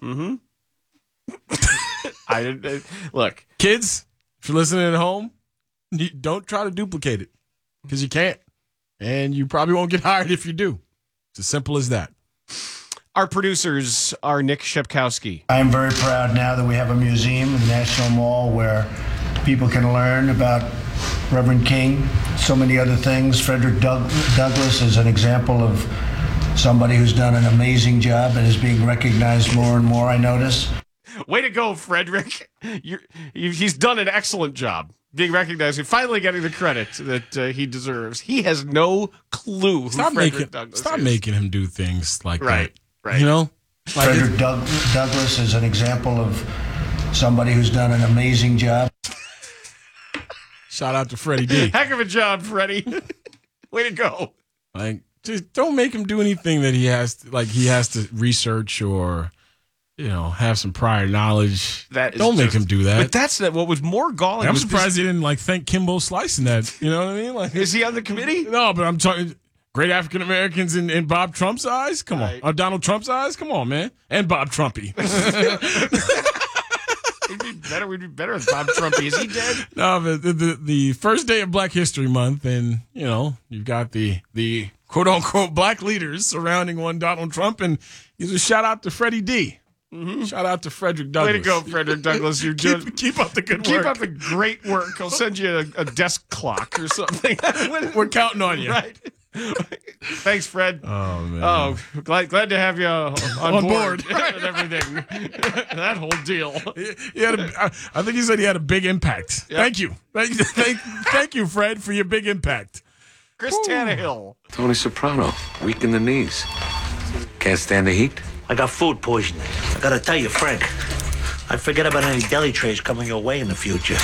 S14: Mm-hmm. I didn't uh, look.
S12: Kids, if you're listening at home, you don't try to duplicate it because you can't. And you probably won't get hired if you do. It's as simple as that.
S14: Our producers are Nick Shepkowski.
S7: I am very proud now that we have a museum in the National Mall where people can learn about Reverend King, so many other things. Frederick Doug- Douglass is an example of somebody who's done an amazing job and is being recognized more and more, I notice.
S14: Way to go, Frederick. You're, you, he's done an excellent job being recognized and finally getting the credit that uh, he deserves. He has no clue who
S12: Stop
S14: Frederick
S12: making
S14: Douglass
S12: stop
S14: is.
S12: making him do things like
S14: Right,
S12: that.
S14: right.
S12: You know? Like
S7: Frederick Doug- Douglass is an example of somebody who's done an amazing job.
S12: Shout out to Freddie D.
S14: Heck of a job, Freddie. Way to go.
S12: Like, just don't make him do anything that he has to, like he has to research or, you know, have some prior knowledge.
S14: That is
S12: don't make
S14: just-
S12: him do that.
S14: But that's not, what was more galling.
S12: I'm
S14: was
S12: surprised
S14: this-
S12: he didn't like thank Kimbo Slice in that. You know what I mean? Like,
S14: Is he on the committee?
S12: no, but I'm talking great African Americans in, in Bob Trump's eyes. Come on, or Donald Trump's eyes. Come on, man, and Bob Trumpy.
S14: We'd be better. We'd be better with Bob Trumpy. Is he dead?
S12: No, but the, the the first day of Black History Month, and you know you've got the the quote unquote black leaders surrounding one Donald Trump, and he's a shout out to Freddie D.
S14: Mm-hmm.
S12: Shout out to Frederick Douglass.
S14: Way to go, Frederick Douglass. You're
S12: keep,
S14: doing,
S12: keep up the good
S14: keep
S12: work.
S14: up the great work. I'll send you a, a desk clock or something.
S12: We're counting on you.
S14: Right. Thanks, Fred.
S12: Oh man.
S14: Oh, glad glad to have you on,
S12: On
S14: board,
S12: board.
S14: and everything. That whole deal.
S12: He, he had a, I I think he said he had a big impact.
S14: Yep.
S12: Thank you. Thank, thank, thank you, Fred, for your big impact.
S14: Chris Tannehill.
S8: Tony Soprano, weak in the knees. Can't stand the heat.
S10: I got food poisoning. I gotta tell you, Frank, I forget about any deli trays coming your way in the future.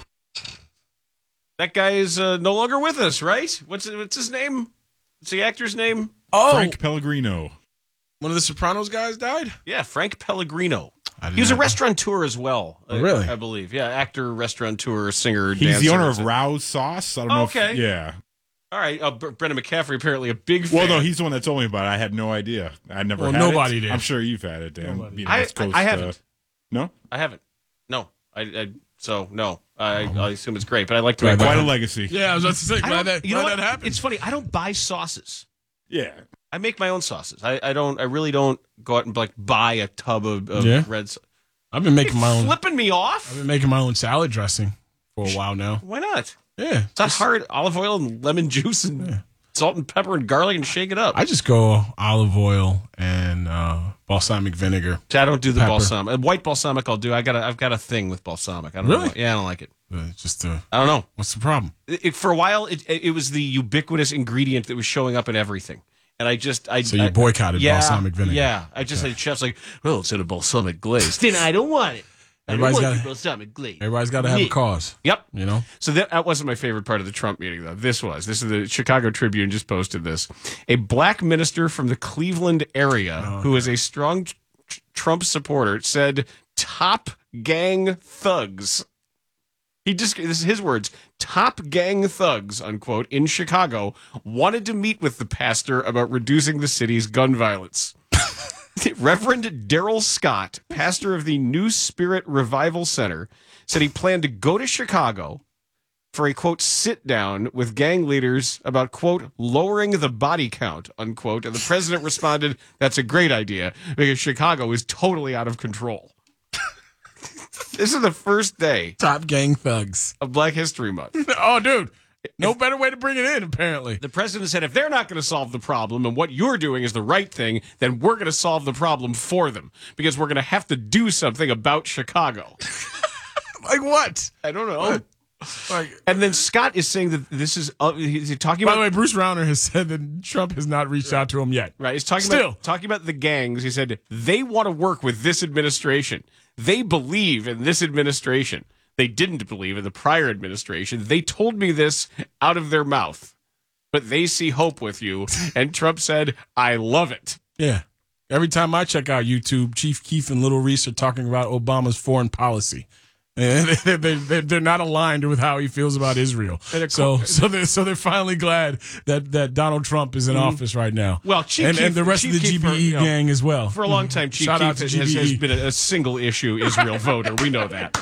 S14: That guy is uh, no longer with us, right? What's what's his name? What's the actor's name?
S12: Oh,
S11: Frank Pellegrino.
S12: One of the Sopranos guys died?
S14: Yeah, Frank Pellegrino.
S12: I didn't
S14: He was a
S12: know.
S14: restaurateur as well.
S12: Oh,
S14: I-
S12: really?
S14: I, believe. Yeah, actor, restaurateur, singer,
S11: He's
S14: dancer.
S11: the owner of Rouse Sauce. I don't know
S14: Okay.
S11: if... Yeah.
S14: All right, uh, Br- Brendan McCaffrey, apparently a big fan.
S11: Well, no, he's the one that told me about it. I had no idea. I never
S12: Well,
S11: had
S12: nobody
S11: it.
S12: did.
S11: I'm sure you've had it, Dan.
S12: Nobody.
S11: Being
S14: I,
S11: West
S14: I,
S11: Coast,
S14: I
S11: uh,
S14: haven't.
S11: no?
S14: I haven't. No. I, I so no. I, I assume it's great, but I like to
S12: Glad
S14: make
S12: that
S14: my
S11: Quite a
S14: own.
S11: legacy.
S12: Yeah, I was about to say,
S14: I
S12: glad
S14: don't-
S12: that,
S14: you know
S12: glad
S14: what?
S12: that happened.
S14: It's funny. I don't buy sauces.
S11: Yeah.
S14: I make my own sauces. I, I don't. I really don't go out and like buy a tub of, of
S12: Yeah?
S14: red. Sa-
S12: I've been making my own.
S14: Flipping me
S12: I've
S14: off?
S12: been making my own salad dressing for a while now.
S14: Why not?
S12: Yeah,
S14: It's not hard. Olive oil and lemon juice and salt and pepper and garlic and shake it up.
S12: I just go olive oil and uh, balsamic vinegar.
S14: See, I don't do the
S12: Pepper.
S14: balsamic. White balsamic I'll do. I got. A, I've got a thing with balsamic. I don't
S12: Really?
S14: know. Yeah, I don't like it.
S12: Uh, just uh,
S14: I don't know.
S12: what's the problem?
S14: It, it- for a while, it, it it was the ubiquitous ingredient that was showing up in everything, and I just I
S12: So you
S14: I-
S12: boycotted
S14: yeah,
S12: balsamic vinegar.
S14: Yeah, I just had chefs like, well, it's in a balsamic glaze. Then I don't want it. I don't
S12: Everybody's
S14: want
S12: got
S14: the balsamic glaze.
S12: everybody's got to have a
S14: Yeah.
S12: cause.
S14: Yep.
S12: You know.
S14: So that, that wasn't my favorite part of the Trump meeting, though. This was. This is the Chicago Tribune just posted this. A black minister from the Cleveland area
S12: Oh,
S14: who is a strong tr- Trump supporter said t- top gang thugs. He just, this is his words, top gang thugs, unquote, in Chicago wanted to meet with the pastor about reducing the city's gun violence. Reverend Daryl Scott, pastor of the New Spirit Revival Center, said he planned to go to Chicago for a, quote, sit down with gang leaders about, quote, lowering the body count, unquote. And the president responded, that's a great idea because Chicago is totally out of control. This is the first day.
S12: Top gang thugs.
S14: Of Black History Month.
S12: Oh, dude. No better way to bring it in, apparently.
S14: The president said if they're not going to solve the problem and what you're doing is the right thing, then we're going to solve the problem for them because we're going to have to do something about Chicago.
S12: Like what?
S14: I don't know. Like, and then Scott is saying that this is uh, he's talking
S12: By
S14: about.
S12: the way, Bruce Rauner has said that Trump has not reached out to him yet.
S14: Right, he's talking
S12: Still.
S14: about talking about the gangs. He said they want to work with this administration. They believe in this administration. They didn't believe in the prior administration. They told me this out of their mouth, but they see hope with you. And Trump said, "I love it."
S12: Yeah. Every time I check out YouTube, Chief Keef and Little Reese are talking about Obama's foreign policy. And they, they, they, they're not aligned with how he feels about Israel. So, so they're so they're finally glad that, that Donald Trump is in
S14: Mm-hmm.
S12: office right now.
S14: Well, Chief
S12: and,
S14: Keef,
S12: and the rest
S14: Chief
S12: of the
S14: Keef
S12: G B E
S14: for, you know,
S12: gang as well.
S14: For a long time, Chief
S12: Shout
S14: Keef
S12: out to
S14: has,
S12: G B E.
S14: has been a, a single issue Israel voter. We know that.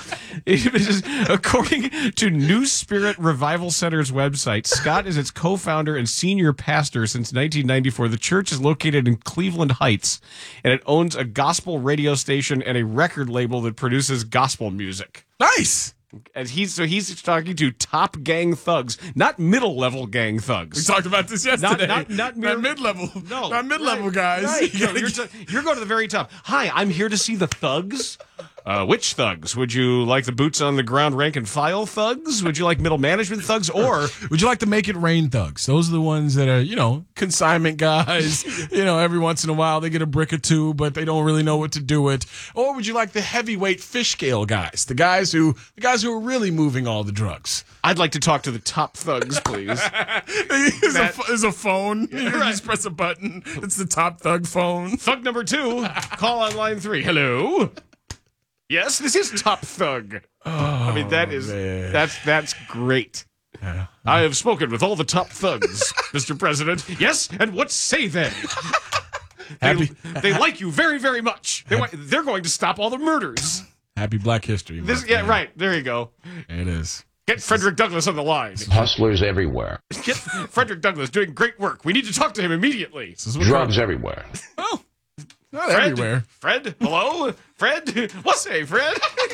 S14: According to New Spirit Revival Center's website, Scott is its co-founder and senior pastor since nineteen ninety-four. The church is located in Cleveland Heights, and it owns a gospel radio station and a record label that produces gospel music.
S12: Nice.
S14: And he's so he's talking to top gang thugs, not middle level gang thugs.
S12: We talked about this yesterday.
S14: Not, not, not, mere,
S12: not mid level.
S14: No,
S12: not mid level
S14: right,
S12: guys.
S14: Right. No, you're, to, you're going to the very top. Hi, I'm here to see the thugs. Uh, which thugs? Would you like the boots on the ground rank and file thugs? Would you like middle management thugs? Or
S12: would you like to make it rain thugs? Those are the ones that are, you know, consignment guys. You know, every once in a while they get a brick or two, but they don't really know what to do with. Or would you like the heavyweight fish scale guys? The guys who the guys who are really moving all the drugs.
S14: I'd like to talk to the top thugs, please.
S12: There's,
S14: That-
S12: a, there's a phone. You
S14: right.
S12: just press a button. It's the top thug phone.
S14: Thug number two, call on line three. Hello? Yes, this is Top Thug.
S12: Oh,
S14: I mean, that is,
S12: man.
S14: that's, that's great.
S12: Yeah.
S14: I have spoken with all the top thugs, Mister President. Yes, and what say they? They,
S12: Happy-
S14: they like you very, very much. They, wa- they're going to stop all the murders.
S12: Happy Black History
S14: This,
S12: Month,
S14: yeah,
S12: man.
S14: right. There you go.
S12: It is.
S14: Get Frederick Douglass on the line.
S8: Hustlers everywhere.
S14: Get Frederick Douglass doing great work. We need to talk to him immediately.
S8: Drugs everywhere.
S12: Oh, not
S14: Fred,
S12: everywhere.
S14: Fred, hello? Fred? What's say, Fred?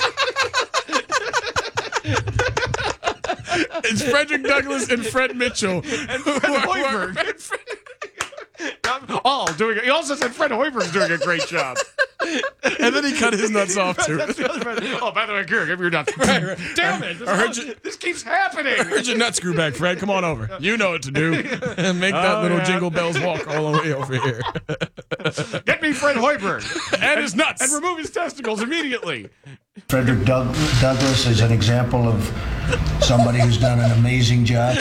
S12: It's Frederick Douglass and Fred Mitchell.
S14: And Fred Hoiberg. All doing. He also said Fred Hoiberg's doing a great job.
S12: And then he cut his nuts off too.
S14: That's the other Fred. Oh, by the way, Kirk, give me your nuts. Right, right. Damn it! This,
S12: I heard
S14: all-
S12: you-
S14: this keeps happening.
S12: Here's your nut screw back, Fred. Come on over. You know what to do. And make that
S14: Oh,
S12: little
S14: yeah.
S12: jingle bells walk all the way over here.
S14: Get me Fred Hoiberg
S12: And his nuts.
S14: and remove his testicles immediately.
S7: Frederick Doug- Douglass is an example of somebody who's done an amazing job.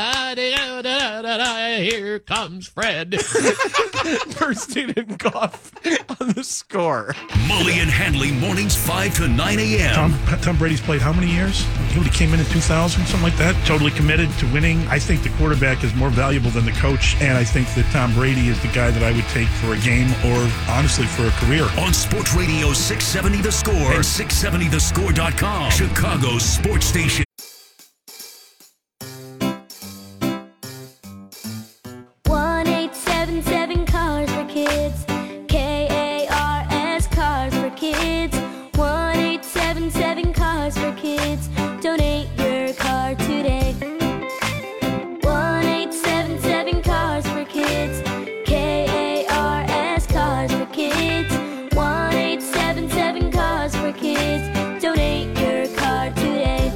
S14: Here comes Fred. Bursting in cough on the score.
S6: Mully and Hanley mornings five to nine a.m.
S13: Tom, Tom Brady's played how many years? He would have came in in two thousand, something like that. Totally committed to winning. I think the quarterback is more valuable than the coach, and I think that Tom Brady is the guy that I would take for a game or, honestly, for a career.
S6: On Sports Radio six seventy The Score and six seventy the score dot com, Chicago's sports station.
S3: one eight seven seven Cars for Kids. K A R S Cars for Kids. one eight seven seven Cars for Kids. Donate your car today. one eight seven seven Cars for Kids. K A R S Cars for Kids. one eight seven seven Cars for Kids. Donate your car today.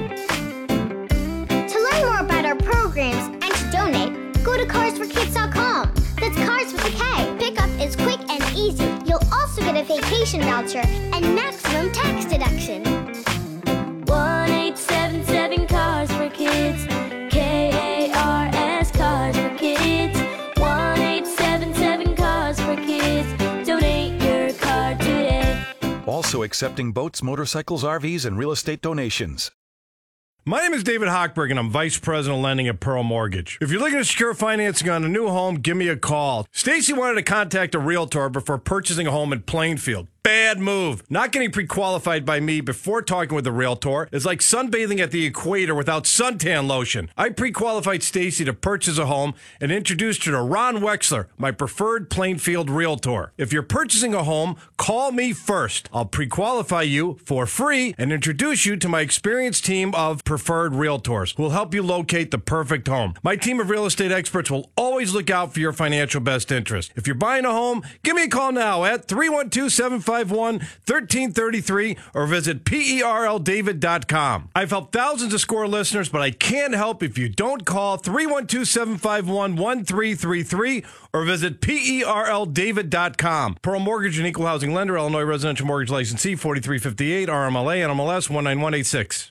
S15: To learn more about our programs and to donate, go to cars for kids dot com. That's Cars with a K. Pickup is quick and easy. You'll also get a vacation voucher and maximum tax deduction.
S3: one eight seven seven Cars for Kids. K A R S Cars for Kids. one eight seven seven Cars for Kids. Donate your car today.
S16: All Also accepting boats, motorcycles, R Vs, and real estate donations.
S17: My name is David Hochberg, and I'm Vice President of Lending at Pearl Mortgage. If you're looking to secure financing on a new home, give me a call. Stacy wanted to contact a realtor before purchasing a home in Plainfield. Bad move. Not getting pre-qualified by me before talking with the realtor is like sunbathing at the equator without suntan lotion. I pre-qualified Stacy to purchase a home and introduced her to Ron Wexler, my preferred Plainfield realtor. If you're purchasing a home, call me first. I'll pre-qualify you for free and introduce you to my experienced team of preferred realtors who will help you locate the perfect home. My team of real estate experts will always look out for your financial best interest. If you're buying a home, give me a call now at three one two, seven five one, one three three three or visit P E R L David dot com. I've helped thousands of SCORE listeners, but I can't help if you don't call three one two, seven five one, one three three three or visit P E R L David dot com. Pearl Mortgage, an equal housing lender, Illinois residential mortgage licensee, forty-three fifty-eight, R M L A, N M L S one nine one eight six.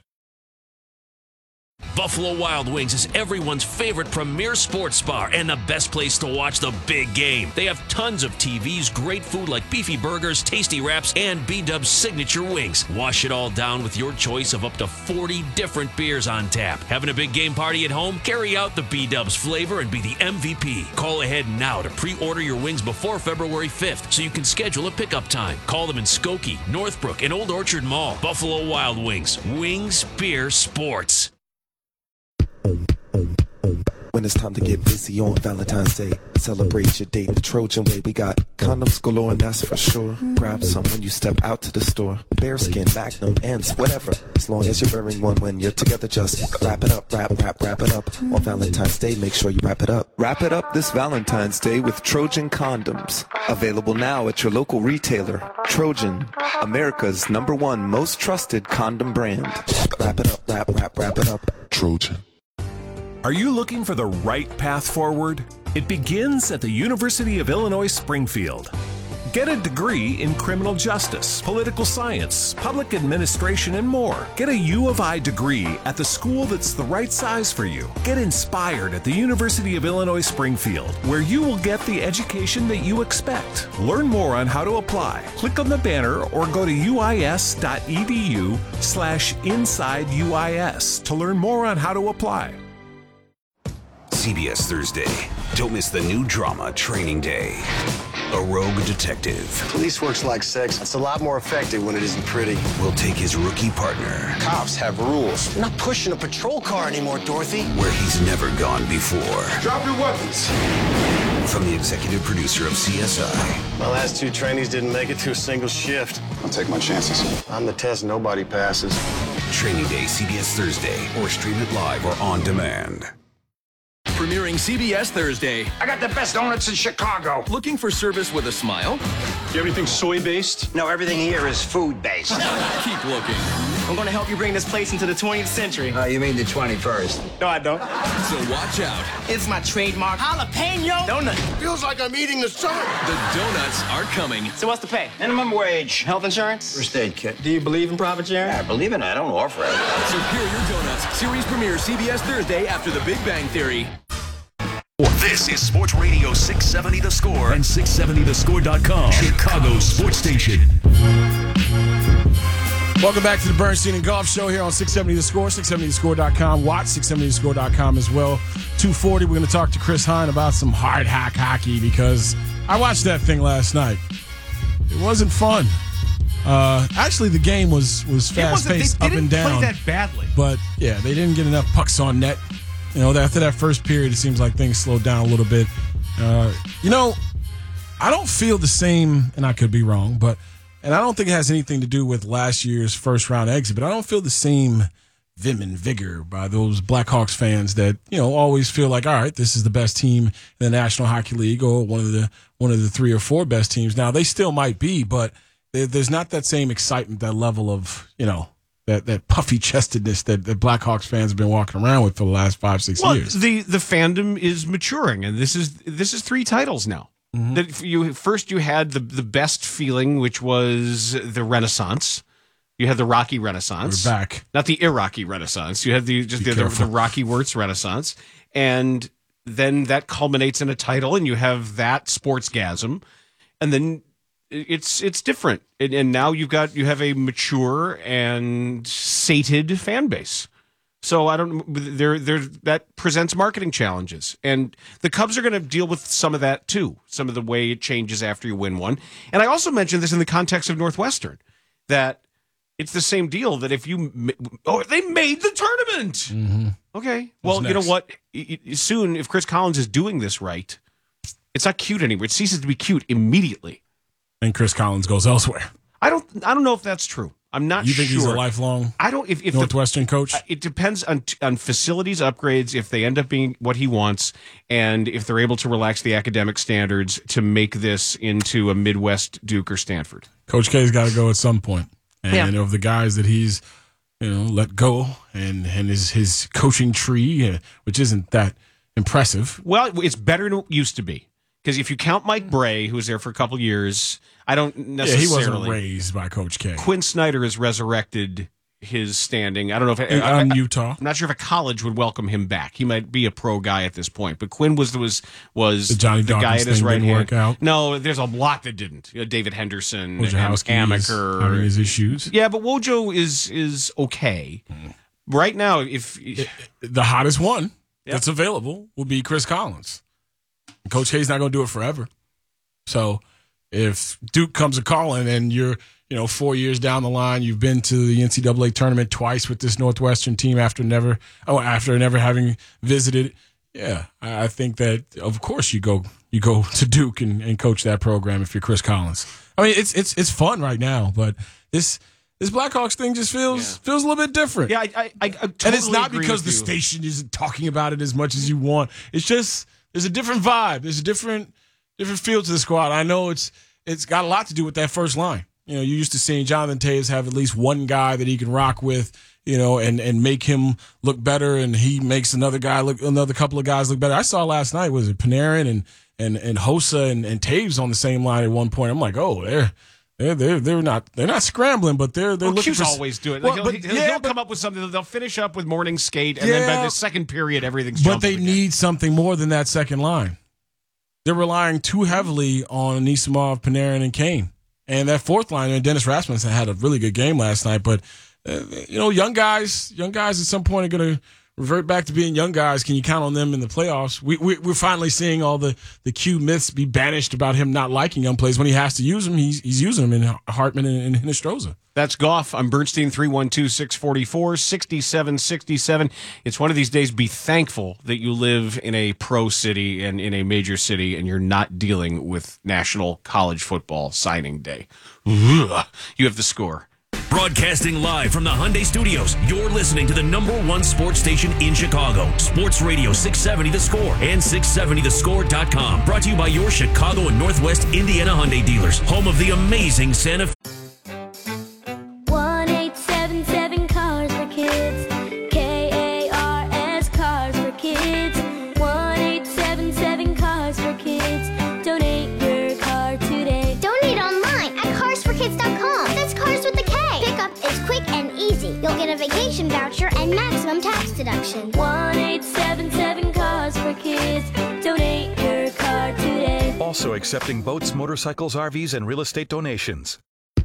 S18: Buffalo Wild Wings is everyone's favorite premier sports bar and the best place to watch the big game. They have tons of T Vs, great food like beefy burgers, tasty wraps, and B-Dub's signature wings. Wash it all down with your choice of up to forty different beers on tap. Having a big game party at home? Carry out the B-Dub's flavor and be the M V P. Call ahead now to pre-order your wings before February fifth so you can schedule a pickup time. Call them in Skokie, Northbrook, and Old Orchard Mall. Buffalo Wild Wings. Wings, beer, sports.
S19: When it's time to get busy on Valentine's Day, celebrate your date the Trojan way. We got condoms galore, and that's for sure. Grab some when you step out to the store. Bearskin, Magnum, ends, whatever. As long as you're wearing one when you're together, just wrap it up, wrap, wrap, wrap it up. On Valentine's Day, make sure you wrap it up. Wrap it up this Valentine's Day with Trojan condoms. Available now at your local retailer. Trojan, America's number one most trusted condom brand. Wrap it up, wrap, wrap, wrap it up. Trojan.
S21: Are you looking for the right path forward? It begins at the University of Illinois Springfield. Get a degree in criminal justice, political science, public administration, and more. Get a U of I degree at the school that's the right size for you. Get inspired at the University of Illinois Springfield, where you will get the education that you expect. Learn more on how to apply. Click on the banner or go to uis.edu slash inside UIS to learn more on how to apply.
S6: C B S Thursday. Don't miss the new drama, Training Day. A rogue detective.
S22: Police work's like sex. It's a lot more effective when it isn't pretty.
S6: Will take his rookie partner.
S22: Cops have rules. You're not pushing a patrol car anymore, Dorothy.
S6: Where he's never gone before.
S22: Drop your weapons.
S6: From the executive producer of C S I.
S22: My last two trainees didn't make it to a single shift. I'll take my chances. I'm the test nobody passes.
S6: Training Day, C B S Thursday. Or stream it live or on demand.
S23: Premiering C B S Thursday.
S24: I got the best donuts in Chicago.
S23: Looking for service with a smile?
S24: Do you have anything soy-based? No, everything here is food-based.
S23: Keep looking.
S25: I'm going to help you bring this place into the twentieth century.
S24: Uh, you mean the twenty-first?
S25: No, I don't.
S23: So watch out.
S25: It's my trademark jalapeno donut.
S22: Feels like I'm eating the sun.
S23: The donuts are coming.
S25: So what's the pay?
S24: Minimum wage.
S25: Health insurance?
S24: First aid kit.
S25: Do you believe in profit sharing?
S24: Yeah, I believe in it. I don't offer it.
S23: Superior Donuts. Series premiere C B S Thursday after The Big Bang Theory.
S6: This is Sports Radio six seventy The Score and six seventy the score dot com, Chicago's sports station.
S12: Welcome back to the Bernstein and Golf Show here on six seventy The Score, six seventy the score dot com, Watch six seventy the score dot com as well. two forty, we're going to talk to Chris Hine about some hard hack hockey because I watched that thing last night. It wasn't fun. Uh, actually, the game was, was fast-paced, up and down.
S14: They didn't play that badly.
S12: But, yeah, they didn't get enough pucks on net. You know, after that first period, it seems like things slowed down a little bit. Uh, you know, I don't feel the same, and I could be wrong, but and I don't think it has anything to do with last year's first round exit, but I don't feel the same vim and vigor by those Blackhawks fans that, you know, always feel like, all right, this is the best team in the National Hockey League or one of the one of the three or four best teams. Now, they still might be, but there's not that same excitement, that level of, you know, that, that puffy chestedness that the Blackhawks fans have been walking around with for the last five, six
S14: well,
S12: years.
S14: The the fandom is maturing, and this is this is three titles now. Mm-hmm. That you first you had the the best feeling, which was the Renaissance. You had the Rocky Renaissance.
S12: We're back,
S14: not the Iraqi Renaissance. You had the just the, the, the Rocky Wirtz Renaissance, and then that culminates in a title, and you have that sportsgasm, and then it's it's different, and, and now you've got you have a mature and sated fan base. So I don't there there that presents marketing challenges, and the Cubs are going to deal with some of that too. Some of the way it changes after you win one, and I also mentioned this in the context of Northwestern, that it's the same deal. That if you oh they made the tournament,
S12: mm-hmm.
S14: okay, well you know what? Soon, if Chris Collins is doing this right, it's not cute anymore. It ceases to be cute immediately,
S12: and Chris Collins goes elsewhere.
S14: I don't I don't know if that's true. I'm not
S12: you
S14: sure.
S12: You think he's a lifelong
S14: I don't, if, if
S12: Northwestern
S14: the,
S12: coach?
S14: It depends on on facilities upgrades, if they end up being what he wants, and if they're able to relax the academic standards to make this into a Midwest Duke or Stanford.
S12: Coach K's got to go at some point. And
S14: Yeah.
S12: of the guys that he's you know let go and, and his, his coaching tree, uh, which isn't that impressive.
S14: Well, it's better than it used to be. Because if you count Mike Bray, who was there for a couple years, I don't necessarily.
S12: Yeah, he wasn't raised by Coach K.
S14: Quinn Snyder has resurrected his standing. I don't know if
S12: in,
S14: I, I,
S12: on Utah.
S14: I'm not sure if a college would welcome him back. He might be a pro guy at this point. But Quinn was was was
S12: the, Johnny
S14: the guy at his
S12: thing
S14: right
S12: didn't
S14: hand.
S12: Work out.
S14: No, there's a lot that didn't. You know, David Henderson, and
S12: Amaker, having his issues.
S14: Yeah, but Wojo is is okay mm. right now. If
S12: it, the hottest one yep. that's available will be Chris Collins. Coach K's not going to do it forever. So if Duke comes a calling and you're, you know, four years down the line, you've been to the N C double A tournament twice with this Northwestern team after never, oh, after never having visited. Yeah, I think that of course you go, you go to Duke and, and coach that program if you're Chris Collins. I mean, it's it's it's fun right now, but this this Blackhawks thing just feels yeah. feels a little bit different.
S14: Yeah, I, I, I totally
S12: and it's not
S14: agree
S12: because
S14: with
S12: the
S14: you.
S12: station isn't talking about it as much as you want. It's just there's a different vibe. There's a different. Different feel to the squad. I know it's it's got a lot to do with that first line. You know, you're used to seeing Jonathan Toews have at least one guy that he can rock with, you know, and, and make him look better, and he makes another guy look another couple of guys look better. I saw last night was it Panarin and and and Hossa and, and Toews on the same line at one point. I'm like, oh, they're they're they're they're not they're not scrambling, but they're they're
S14: well,
S12: looking
S14: Q's
S12: for
S14: always do it.
S12: Well,
S14: Like,
S12: but,
S14: he'll,
S12: yeah,
S14: he'll
S12: but,
S14: come up with something. They'll finish up with morning skate, and
S12: yeah,
S14: then by the second period, everything's.
S12: But they
S14: again.
S12: need something more than that second line. They're relying too heavily on Anisimov, Panarin, and Kane. And that fourth line, and Dennis Rasmussen had a really good game last night. But, uh, you know, young guys, young guys at some point are going to revert back to being young guys. Can you count on them in the playoffs? We, we, we're finally seeing all the, the Q myths be banished about him not liking young players. When he has to use them, he's, he's using them in Hartman and, and Hinostroza.
S14: That's Goff. I'm Bernstein, three one two, six four four, six seven six seven. It's one of these days, be thankful that you live in a pro city and in a major city and you're not dealing with National College Football Signing Day. Ugh. You have the score.
S18: Broadcasting live from the Hyundai Studios, you're listening to the number one sports station in Chicago. Sports Radio six seventy The Score and six seventy the score dot com. Brought to you by your Chicago and Northwest Indiana Hyundai dealers. Home of the amazing Santa Fe.
S3: one eight seven seven Cars for Kids. K A R S Cars for Kids. one eight seven seven Cars for Kids. Donate your car today.
S15: Donate online at cars for kids dot com. That's Cars with a K. Pickup is quick and easy. You'll get a vacation voucher and maximum tax deduction.
S3: one eight seven seven Cars for Kids. Donate your car today.
S16: Also accepting boats, motorcycles, R Vs, and real estate donations.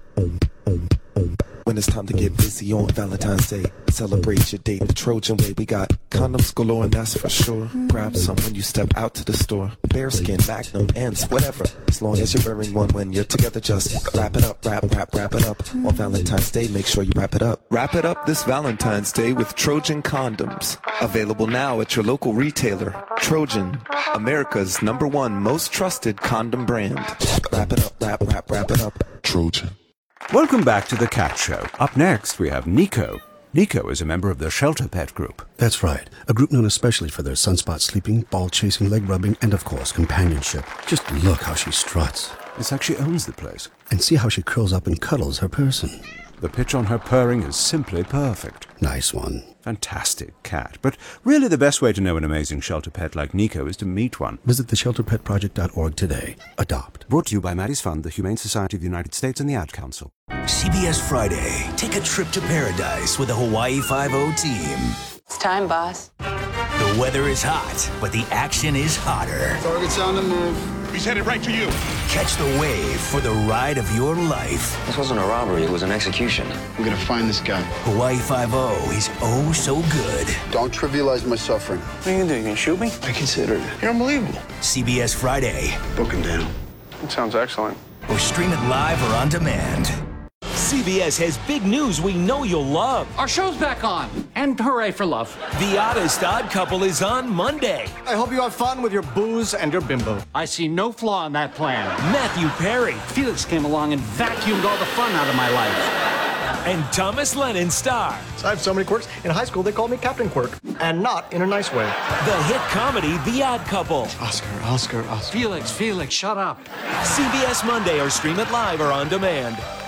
S19: When it's time to get busy on Valentine's Day, celebrate your date the Trojan way. We got condoms galore, and that's for sure. Grab some when you step out to the store. Bearskin, Magnum, ends, whatever. As long as you're wearing one when you're together, just wrap it up, wrap, wrap, wrap it up. On Valentine's Day, make sure you wrap it up. Wrap it up this Valentine's Day with Trojan condoms. Available now at your local retailer. Trojan, America's number one most trusted condom brand. Wrap it up, wrap, wrap, wrap it up. Trojan.
S1: Welcome back to The Cat Show. Up next, we have Nico. Nico is a member of the Shelter Pet Group.
S2: That's right. A group known especially for their sunspot sleeping, ball chasing, leg rubbing, and of course, companionship. Just look how she struts.
S1: It's like she owns the place.
S2: And see how she curls up and cuddles her person.
S1: The pitch on her purring is simply perfect.
S2: Nice one.
S1: Fantastic cat. But really the best way to know an amazing shelter pet like Nico is to meet one.
S2: Visit the shelter pet project dot org today. Adopt.
S1: Brought to you by Maddie's Fund, the Humane Society of the United States, and the Ad Council.
S5: C B S Friday. Take a trip to paradise with the Hawaii Five-O team.
S9: It's time, boss.
S5: The weather is hot, but the action is hotter.
S20: Target's on the move.
S4: He's headed right to you.
S5: Catch the wave for the ride of your life.
S9: This wasn't a robbery, it was an execution.
S22: We're gonna find this guy.
S5: Hawaii Five-O is oh so good.
S22: Don't trivialize my suffering.
S24: What are you gonna do? You gonna shoot me?
S22: I considered it.
S24: You're unbelievable.
S5: C B S Friday.
S22: Book him down.
S24: That sounds excellent.
S5: Or stream it live or on demand.
S10: C B S has big news we know you'll love.
S11: Our show's back on. And hooray for love.
S10: The Oddest Odd Couple is on Monday.
S20: I hope you have fun with your booze and your bimbo.
S11: I see no flaw in that plan.
S10: Matthew Perry.
S11: Felix came along and vacuumed all the fun out of my life.
S10: And Thomas Lennon star.
S20: I have so many quirks. In high school, they called me Captain Quirk. And not in a nice way.
S10: The hit comedy, The Odd Couple.
S20: Oscar, Oscar, Oscar.
S11: Felix, Felix, shut up.
S10: C B S Monday or stream it live or on demand.